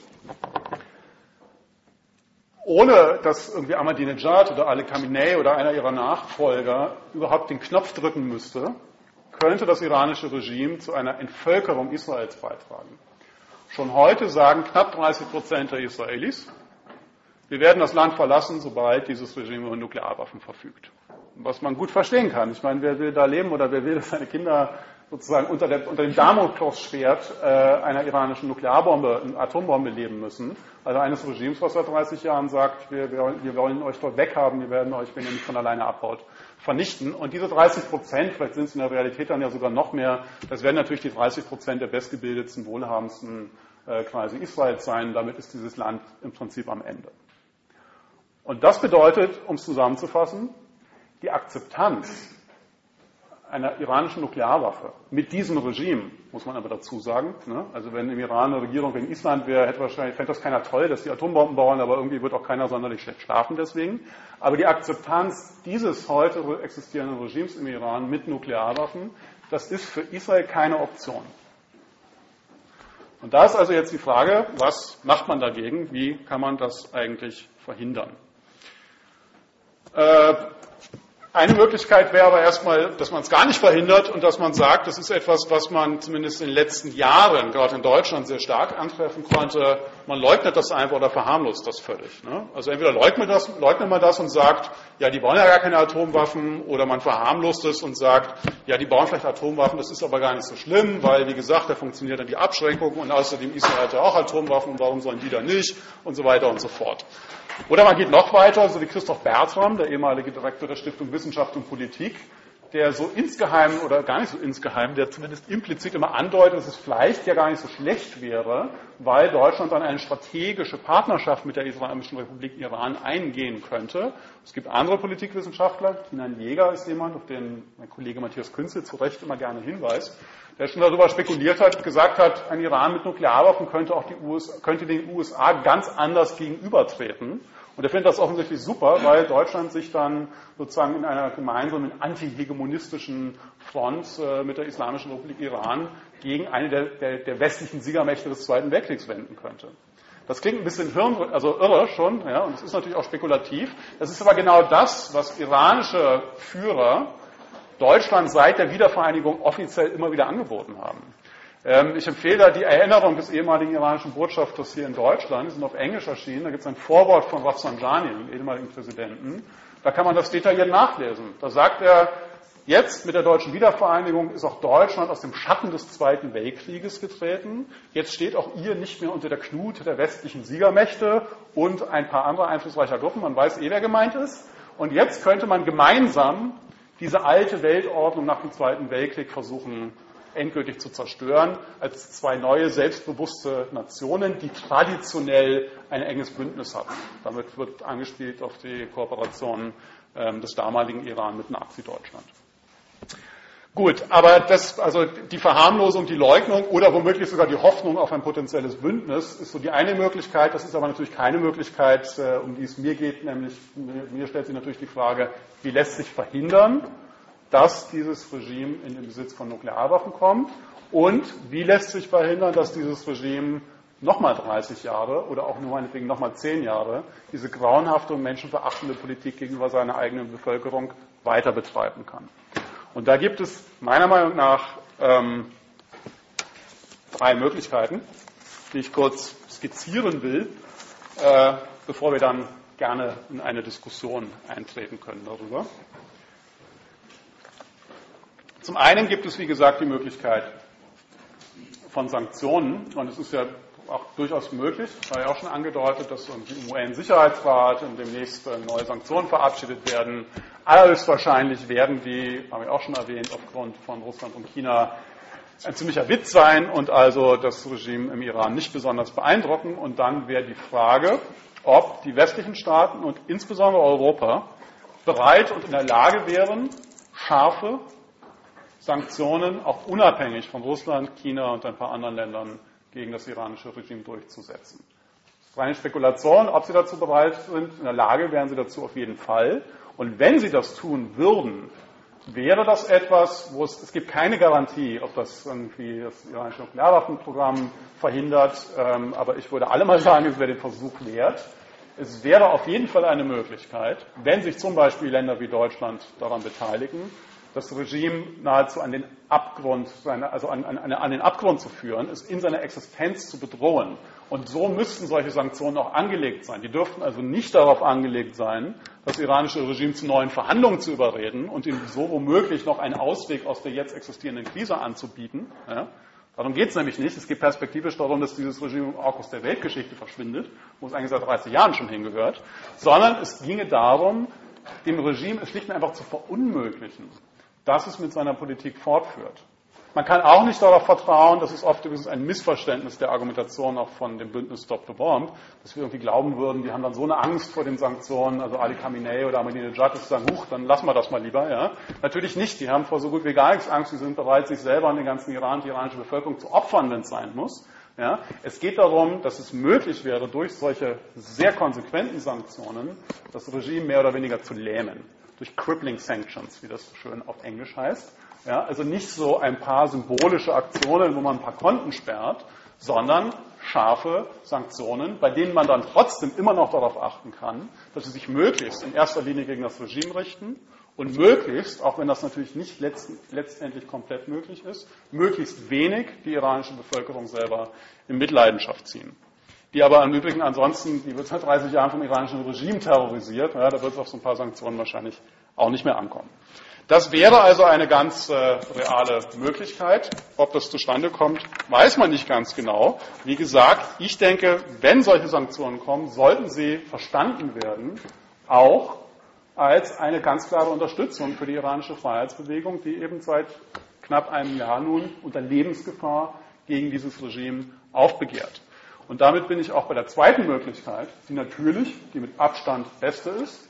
S2: ohne dass irgendwie Ahmadinejad oder Ali Khamenei oder einer ihrer Nachfolger überhaupt den Knopf drücken müsste, könnte das iranische Regime zu einer Entvölkerung Israels beitragen. Schon heute sagen knapp 30% der Israelis, wir werden das Land verlassen, sobald dieses Regime über Nuklearwaffen verfügt. Was man gut verstehen kann. Ich meine, wer will da leben oder wer will, dass seine Kinder sozusagen unter dem Damoklesschwert einer iranischen Nuklearbombe, einer Atombombe leben müssen. Also eines Regimes, was seit 30 Jahren sagt, wir wollen euch dort weghaben, wir werden euch, wenn ihr nicht von alleine abhaut, vernichten. Und diese 30%, vielleicht sind es in der Realität dann ja sogar noch mehr, das werden natürlich die 30% der bestgebildetsten, wohlhabendsten quasi Israels sein. Damit ist dieses Land im Prinzip am Ende. Und das bedeutet, um es zusammenzufassen, die Akzeptanz einer iranischen Nuklearwaffe mit diesem Regime, muss man aber dazu sagen. Ne? Also wenn im Iran eine Regierung gegen Island wäre, fände das keiner toll, dass die Atombomben bauen, aber irgendwie wird auch keiner sonderlich schlecht schlafen deswegen. Aber die Akzeptanz dieses heute existierenden Regimes im Iran mit Nuklearwaffen, das ist für Israel keine Option. Und da ist also jetzt die Frage, was macht man dagegen? Wie kann man das eigentlich verhindern? Eine Möglichkeit wäre aber erstmal, dass man es gar nicht verhindert und dass man sagt, das ist etwas, was man zumindest in den letzten Jahren, gerade in Deutschland, sehr stark antreffen konnte. Man leugnet das einfach oder verharmlost das völlig. Ne? Also entweder leugnet man das und sagt, ja, die bauen ja gar keine Atomwaffen, oder man verharmlost es und sagt, ja, die bauen vielleicht Atomwaffen, das ist aber gar nicht so schlimm, weil, wie gesagt, da funktioniert dann die Abschränkung und außerdem Israel hat ja auch Atomwaffen und warum sollen die da nicht und so weiter und so fort. Oder man geht noch weiter, so wie Christoph Bertram, der ehemalige Direktor der Stiftung Wissenschaft und Politik, der so insgeheim oder gar nicht so insgeheim, der zumindest implizit immer andeutet, dass es vielleicht ja gar nicht so schlecht wäre, weil Deutschland dann eine strategische Partnerschaft mit der Islamischen Republik Iran eingehen könnte. Es gibt andere Politikwissenschaftler, Kinan Jäger ist jemand, auf den mein Kollege Matthias Künzel zu Recht immer gerne hinweist, der schon darüber spekuliert hat, gesagt hat, ein Iran mit Nuklearwaffen könnte den USA ganz anders gegenübertreten Und er findet das offensichtlich super, weil Deutschland sich dann sozusagen in einer gemeinsamen antihegemonistischen Front mit der Islamischen Republik Iran gegen eine der westlichen Siegermächte des Zweiten Weltkriegs wenden könnte. Das klingt ein bisschen irre schon, ja, und es ist natürlich auch spekulativ. Das ist aber genau das, was iranische Führer Deutschland seit der Wiedervereinigung offiziell immer wieder angeboten haben. Ich empfehle da die Erinnerung des ehemaligen iranischen Botschafters hier in Deutschland, die sind auf Englisch erschienen, da gibt es ein Vorwort von Rafsanjani, dem ehemaligen Präsidenten, da kann man das detailliert nachlesen. Da sagt er, jetzt mit der deutschen Wiedervereinigung ist auch Deutschland aus dem Schatten des Zweiten Weltkrieges getreten, jetzt steht auch ihr nicht mehr unter der Knute der westlichen Siegermächte und ein paar andere einflussreicher Gruppen, man weiß wer gemeint ist, und jetzt könnte man gemeinsam diese alte Weltordnung nach dem Zweiten Weltkrieg versuchen endgültig zu zerstören, als zwei neue, selbstbewusste Nationen, die traditionell ein enges Bündnis hatten. Damit wird angespielt auf die Kooperation des damaligen Iran mit Nazi-Deutschland. Gut, aber also die Verharmlosung, die Leugnung oder womöglich sogar die Hoffnung auf ein potenzielles Bündnis ist so die eine Möglichkeit. Das ist aber natürlich keine Möglichkeit, um die es mir geht, nämlich mir stellt sich natürlich die Frage, wie lässt sich verhindern, dass dieses Regime in den Besitz von Nuklearwaffen kommt und wie lässt sich verhindern, dass dieses Regime nochmal 30 Jahre oder auch nur meinetwegen nochmal 10 Jahre diese grauenhafte und menschenverachtende Politik gegenüber seiner eigenen Bevölkerung weiter betreiben kann. Und da gibt es meiner Meinung nach 3 Möglichkeiten, die ich kurz skizzieren will, bevor wir dann gerne in eine Diskussion eintreten können darüber. Zum einen gibt es, wie gesagt, die Möglichkeit von Sanktionen. Und es ist ja auch durchaus möglich, war ja auch schon angedeutet, dass im UN-Sicherheitsrat demnächst neue Sanktionen verabschiedet werden. Allerhöchstwahrscheinlich werden die, habe ich auch schon erwähnt, aufgrund von Russland und China ein ziemlicher Witz sein und also das Regime im Iran nicht besonders beeindrucken. Und dann wäre die Frage, ob die westlichen Staaten und insbesondere Europa bereit und in der Lage wären, scharfe Sanktionen auch unabhängig von Russland, China und ein paar anderen Ländern gegen das iranische Regime durchzusetzen. Das ist reine Spekulation, ob sie dazu bereit sind. In der Lage wären sie dazu auf jeden Fall. Und wenn sie das tun würden, wäre das etwas, wo es gibt keine Garantie, ob das irgendwie das iranische Nuklearwaffenprogramm verhindert, aber ich würde allemal sagen, es wäre den Versuch wert. Es wäre auf jeden Fall eine Möglichkeit, wenn sich zum Beispiel Länder wie Deutschland daran beteiligen, das Regime nahezu an den Abgrund, an den Abgrund zu führen, es in seiner Existenz zu bedrohen. Und so müssten solche Sanktionen auch angelegt sein. Die dürften also nicht darauf angelegt sein, das iranische Regime zu neuen Verhandlungen zu überreden und ihm so womöglich noch einen Ausweg aus der jetzt existierenden Krise anzubieten. Ja? Darum geht es nämlich nicht. Es geht perspektivisch darum, dass dieses Regime auch aus der Weltgeschichte verschwindet, wo es eigentlich seit 30 Jahren schon hingehört, sondern es ginge darum, dem Regime es schlicht und einfach zu verunmöglichen, dass es mit seiner Politik fortführt. Man kann auch nicht darauf vertrauen, das ist oft übrigens ein Missverständnis der Argumentation auch von dem Bündnis Stop the Bomb, dass wir irgendwie glauben würden, die haben dann so eine Angst vor den Sanktionen, also Ali Khamenei oder Ahmadinejad, dass sie sagen, dann lassen wir das mal lieber. Ja? Natürlich nicht, die haben vor so gut wie gar nichts Angst, die sind bereit, sich selber und den ganzen Iran, die iranische Bevölkerung zu opfern, wenn es sein muss. Ja? Es geht darum, dass es möglich wäre, durch solche sehr konsequenten Sanktionen das Regime mehr oder weniger zu lähmen. Durch Crippling Sanctions, wie das so schön auf Englisch heißt. Ja, also nicht so ein paar symbolische Aktionen, wo man ein paar Konten sperrt, sondern scharfe Sanktionen, bei denen man dann trotzdem immer noch darauf achten kann, dass sie sich möglichst in erster Linie gegen das Regime richten und möglichst, auch wenn das natürlich nicht letztendlich komplett möglich ist, möglichst wenig die iranische Bevölkerung selber in Mitleidenschaft ziehen. Die aber im Übrigen ansonsten, die wird seit 30 Jahren vom iranischen Regime terrorisiert. Ja, da wird es auf so ein paar Sanktionen wahrscheinlich auch nicht mehr ankommen. Das wäre also eine ganz reale Möglichkeit. Ob das zustande kommt, weiß man nicht ganz genau. Wie gesagt, ich denke, wenn solche Sanktionen kommen, sollten sie verstanden werden, auch als eine ganz klare Unterstützung für die iranische Freiheitsbewegung, die eben seit knapp einem Jahr nun unter Lebensgefahr gegen dieses Regime aufbegehrt. Und damit bin ich auch bei der zweiten Möglichkeit, die natürlich, die mit Abstand beste ist.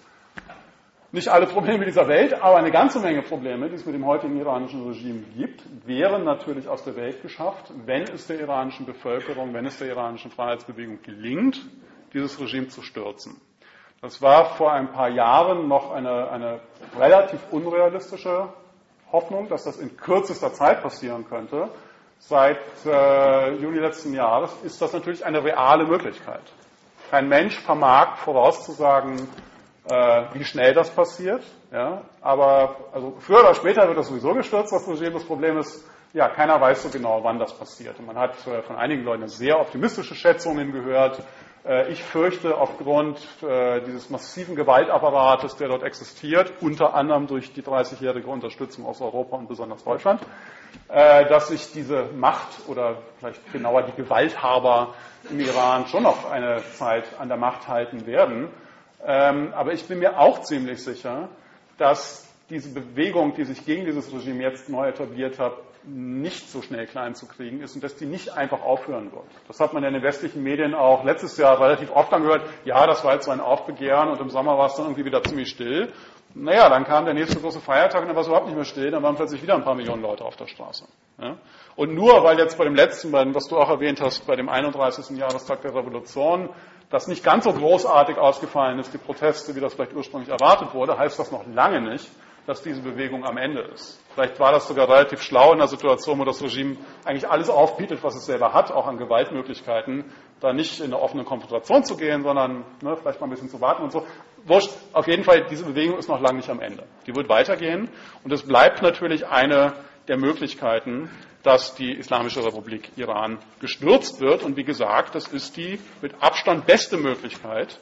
S2: Nicht alle Probleme dieser Welt, aber eine ganze Menge Probleme, die es mit dem heutigen iranischen Regime gibt, wären natürlich aus der Welt geschafft, wenn es der iranischen Bevölkerung, wenn es der iranischen Freiheitsbewegung gelingt, dieses Regime zu stürzen. Das war vor ein paar Jahren noch eine relativ unrealistische Hoffnung, dass das in kürzester Zeit passieren könnte. Seit Juni letzten Jahres ist das natürlich eine reale Möglichkeit. Kein Mensch vermag vorauszusagen, wie schnell das passiert. Ja, aber also früher oder später wird das sowieso gestürzt, das Regime. Das Problem ist, ja, keiner weiß so genau, wann das passiert. Und man hat von einigen Leuten sehr optimistische Schätzungen gehört. Ich fürchte, aufgrund dieses massiven Gewaltapparates, der dort existiert, unter anderem durch die 30-jährige Unterstützung aus Europa und besonders Deutschland, dass sich diese Macht oder vielleicht genauer die Gewalthaber im Iran schon noch eine Zeit an der Macht halten werden. Aber ich bin mir auch ziemlich sicher, dass diese Bewegung, die sich gegen dieses Regime jetzt neu etabliert hat, nicht so schnell klein zu kriegen ist und dass die nicht einfach aufhören wird. Das hat man in den westlichen Medien auch letztes Jahr relativ oft angehört. Ja, das war jetzt so ein Aufbegehren und im Sommer war es dann irgendwie wieder ziemlich still. Naja, dann kam der nächste große Feiertag und dann war es überhaupt nicht mehr still. Dann waren plötzlich wieder ein paar Millionen Leute auf der Straße. Ja? Und nur weil jetzt bei dem letzten, was du auch erwähnt hast, bei dem 31. Jahrestag der Revolution, das nicht ganz so großartig ausgefallen ist, die Proteste, wie das vielleicht ursprünglich erwartet wurde, heißt das noch lange nicht, dass diese Bewegung am Ende ist. Vielleicht war das sogar relativ schlau in einer Situation, wo das Regime eigentlich alles aufbietet, was es selber hat, auch an Gewaltmöglichkeiten, da nicht in eine offene Konfrontation zu gehen, sondern vielleicht mal ein bisschen zu warten und so. Wurscht, auf jeden Fall, diese Bewegung ist noch lange nicht am Ende. Die wird weitergehen und es bleibt natürlich eine der Möglichkeiten, dass die Islamische Republik Iran gestürzt wird. Und wie gesagt, das ist die mit Abstand beste Möglichkeit,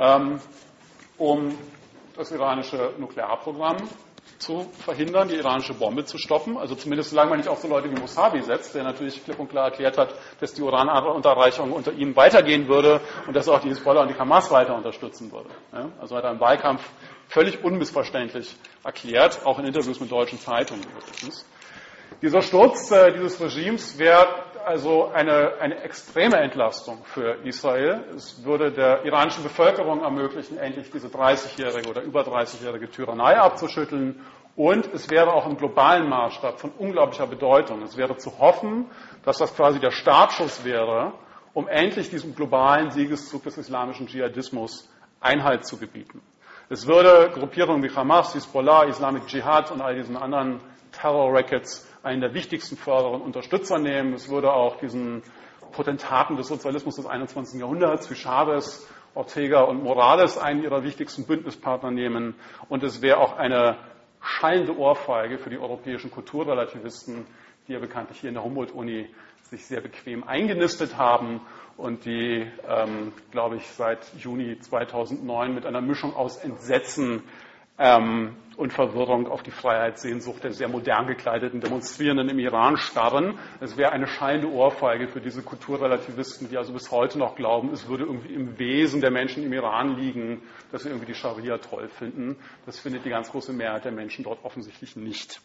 S2: um das iranische Nuklearprogramm zu verhindern, die iranische Bombe zu stoppen. Also zumindest solange man nicht auf so Leute wie Mousavi setzt, der natürlich klipp und klar erklärt hat, dass die Uranunterreichung unter ihnen weitergehen würde und dass auch die Hisbollah und die Hamas weiter unterstützen würde. Ja? Also hat er im Wahlkampf völlig unmissverständlich erklärt, auch in Interviews mit deutschen Zeitungen übrigens. Dieser Sturz dieses Regimes wäre also eine extreme Entlastung für Israel. Es würde der iranischen Bevölkerung ermöglichen, endlich diese 30-jährige oder über 30-jährige Tyrannei abzuschütteln. Und es wäre auch im globalen Maßstab von unglaublicher Bedeutung. Es wäre zu hoffen, dass das quasi der Startschuss wäre, um endlich diesem globalen Siegeszug des islamischen Dschihadismus Einhalt zu gebieten. Es würde Gruppierungen wie Hamas, Hisbollah, Islamic Dschihad und all diesen anderen Terror-Rackets einen der wichtigsten Förderer und Unterstützer nehmen. Es würde auch diesen Potentaten des Sozialismus des 21. Jahrhunderts wie Chavez, Ortega und Morales einen ihrer wichtigsten Bündnispartner nehmen. Und es wäre auch eine schallende Ohrfeige für die europäischen Kulturrelativisten, die ja bekanntlich hier in der Humboldt-Uni sich sehr bequem eingenistet haben und die, glaube ich, seit Juni 2009 mit einer Mischung aus Entsetzen und Verwirrung auf die Freiheitssehnsucht der sehr modern gekleideten Demonstrierenden im Iran starren. Es wäre eine schallende Ohrfeige für diese Kulturrelativisten, die also bis heute noch glauben, es würde irgendwie im Wesen der Menschen im Iran liegen, dass sie irgendwie die Scharia toll finden. Das findet die ganz große Mehrheit der Menschen dort offensichtlich nicht.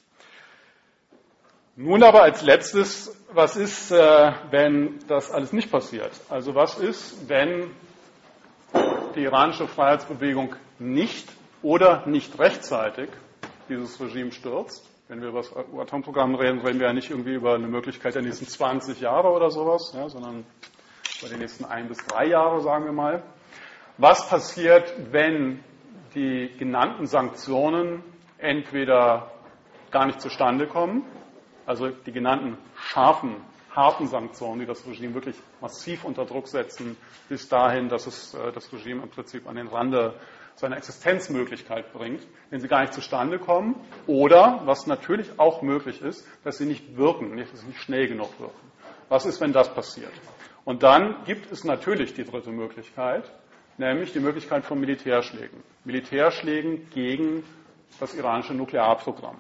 S2: Nun aber als letztes, was ist, wenn das alles nicht passiert? Also was ist, wenn die iranische Freiheitsbewegung nicht oder nicht rechtzeitig dieses Regime stürzt? Wenn wir über das Atomprogramm reden, reden wir ja nicht irgendwie über eine Möglichkeit der nächsten 20 Jahre oder sowas, ja, sondern über die nächsten 1 bis 3 Jahre, sagen wir mal. Was passiert, wenn die genannten Sanktionen entweder gar nicht zustande kommen, also die genannten scharfen, harten Sanktionen, die das Regime wirklich massiv unter Druck setzen, bis dahin, dass es das Regime im Prinzip an den Rande seiner Existenzmöglichkeit bringt, wenn sie gar nicht zustande kommen, oder, was natürlich auch möglich ist, dass sie nicht wirken, dass sie nicht schnell genug wirken. Was ist, wenn das passiert? Und dann gibt es natürlich die dritte Möglichkeit, nämlich die Möglichkeit von Militärschlägen. Militärschlägen gegen das iranische Nuklearprogramm.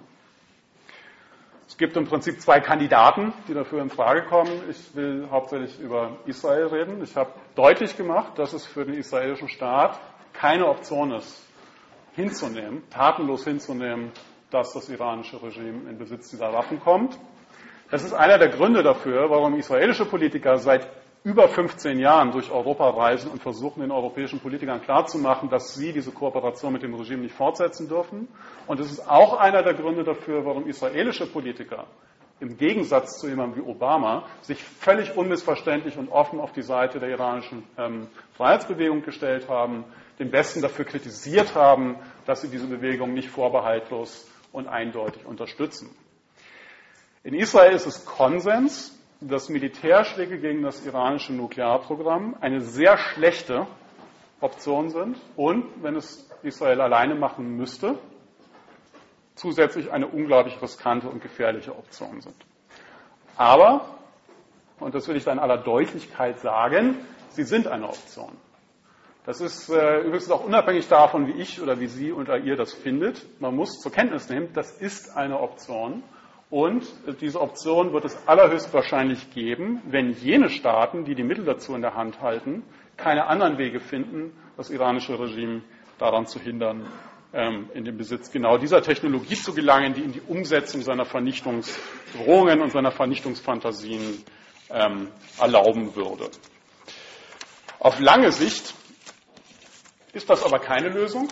S2: Es gibt im Prinzip 2 Kandidaten, die dafür in Frage kommen. Ich will hauptsächlich über Israel reden. Ich habe deutlich gemacht, dass es für den israelischen Staat keine Option ist, hinzunehmen, tatenlos hinzunehmen, dass das iranische Regime in Besitz dieser Waffen kommt. Das ist einer der Gründe dafür, warum israelische Politiker seit über 15 Jahren durch Europa reisen und versuchen, den europäischen Politikern klarzumachen, dass sie diese Kooperation mit dem Regime nicht fortsetzen dürfen. Und es ist auch einer der Gründe dafür, warum israelische Politiker im Gegensatz zu jemandem wie Obama sich völlig unmissverständlich und offen auf die Seite der iranischen Freiheitsbewegung gestellt haben. den Westen dafür kritisiert haben, dass sie diese Bewegung nicht vorbehaltlos und eindeutig unterstützen. In Israel ist es Konsens, dass Militärschläge gegen das iranische Nuklearprogramm eine sehr schlechte Option sind und, wenn es Israel alleine machen müsste, zusätzlich eine unglaublich riskante und gefährliche Option sind. Aber, und das will ich da in aller Deutlichkeit sagen, sie sind eine Option. Das ist übrigens auch unabhängig davon, wie ich oder wie Sie oder ihr das findet. Man muss zur Kenntnis nehmen, das ist eine Option. Und diese Option wird es allerhöchstwahrscheinlich geben, wenn jene Staaten, die die Mittel dazu in der Hand halten, keine anderen Wege finden, das iranische Regime daran zu hindern, in den Besitz genau dieser Technologie zu gelangen, die in die Umsetzung seiner Vernichtungsdrohungen und seiner Vernichtungsfantasien erlauben würde. Auf lange Sicht ist das aber keine Lösung.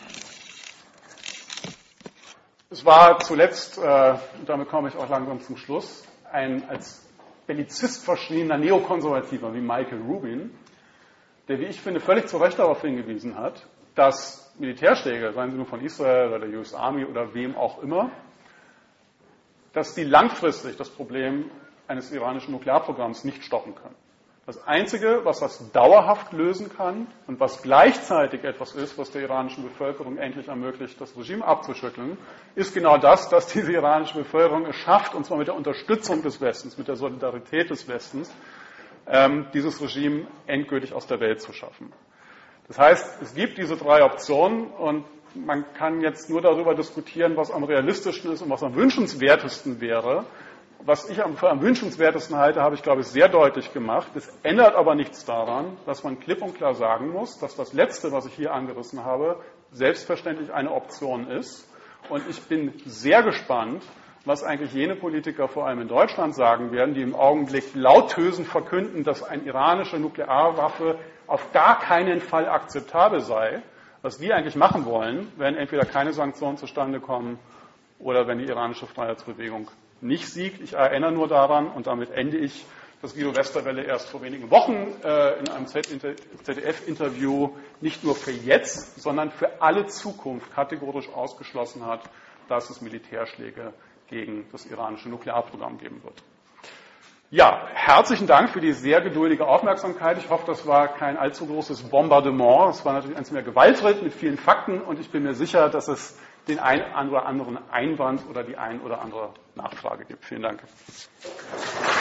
S2: Es war zuletzt, und damit komme ich auch langsam zum Schluss, ein als Bellizist verschriebener Neokonservativer wie Michael Rubin, der, wie ich finde, völlig zu Recht darauf hingewiesen hat, dass Militärschläge, seien sie nun von Israel oder der US Army oder wem auch immer, dass die langfristig das Problem eines iranischen Nuklearprogramms nicht stoppen können. Das Einzige, was das dauerhaft lösen kann und was gleichzeitig etwas ist, was der iranischen Bevölkerung endlich ermöglicht, das Regime abzuschütteln, ist genau das, dass diese iranische Bevölkerung es schafft, und zwar mit der Unterstützung des Westens, mit der Solidarität des Westens, dieses Regime endgültig aus der Welt zu schaffen. Das heißt, es gibt diese drei Optionen und man kann jetzt nur darüber diskutieren, was am realistischsten ist und was am wünschenswertesten wäre. Was ich für am wünschenswertesten halte, habe ich, glaube ich, sehr deutlich gemacht. Es ändert aber nichts daran, dass man klipp und klar sagen muss, dass das Letzte, was ich hier angerissen habe, selbstverständlich eine Option ist. Und ich bin sehr gespannt, was eigentlich jene Politiker vor allem in Deutschland sagen werden, die im Augenblick lauthösen verkünden, dass eine iranische Nuklearwaffe auf gar keinen Fall akzeptabel sei. Was die eigentlich machen wollen, wenn entweder keine Sanktionen zustande kommen oder wenn die iranische Freiheitsbewegung nicht siegt. Ich erinnere nur daran, und damit ende ich, dass Guido Westerwelle erst vor wenigen Wochen in einem ZDF-Interview nicht nur für jetzt, sondern für alle Zukunft kategorisch ausgeschlossen hat, dass es Militärschläge gegen das iranische Nuklearprogramm geben wird. Ja, herzlichen Dank für die sehr geduldige Aufmerksamkeit. Ich hoffe, das war kein allzu großes Bombardement. Es war natürlich eins mehr Gewaltritt mit vielen Fakten und ich bin mir sicher, dass es den einen oder anderen Einwand oder die ein oder andere Nachfrage gibt. Vielen Dank.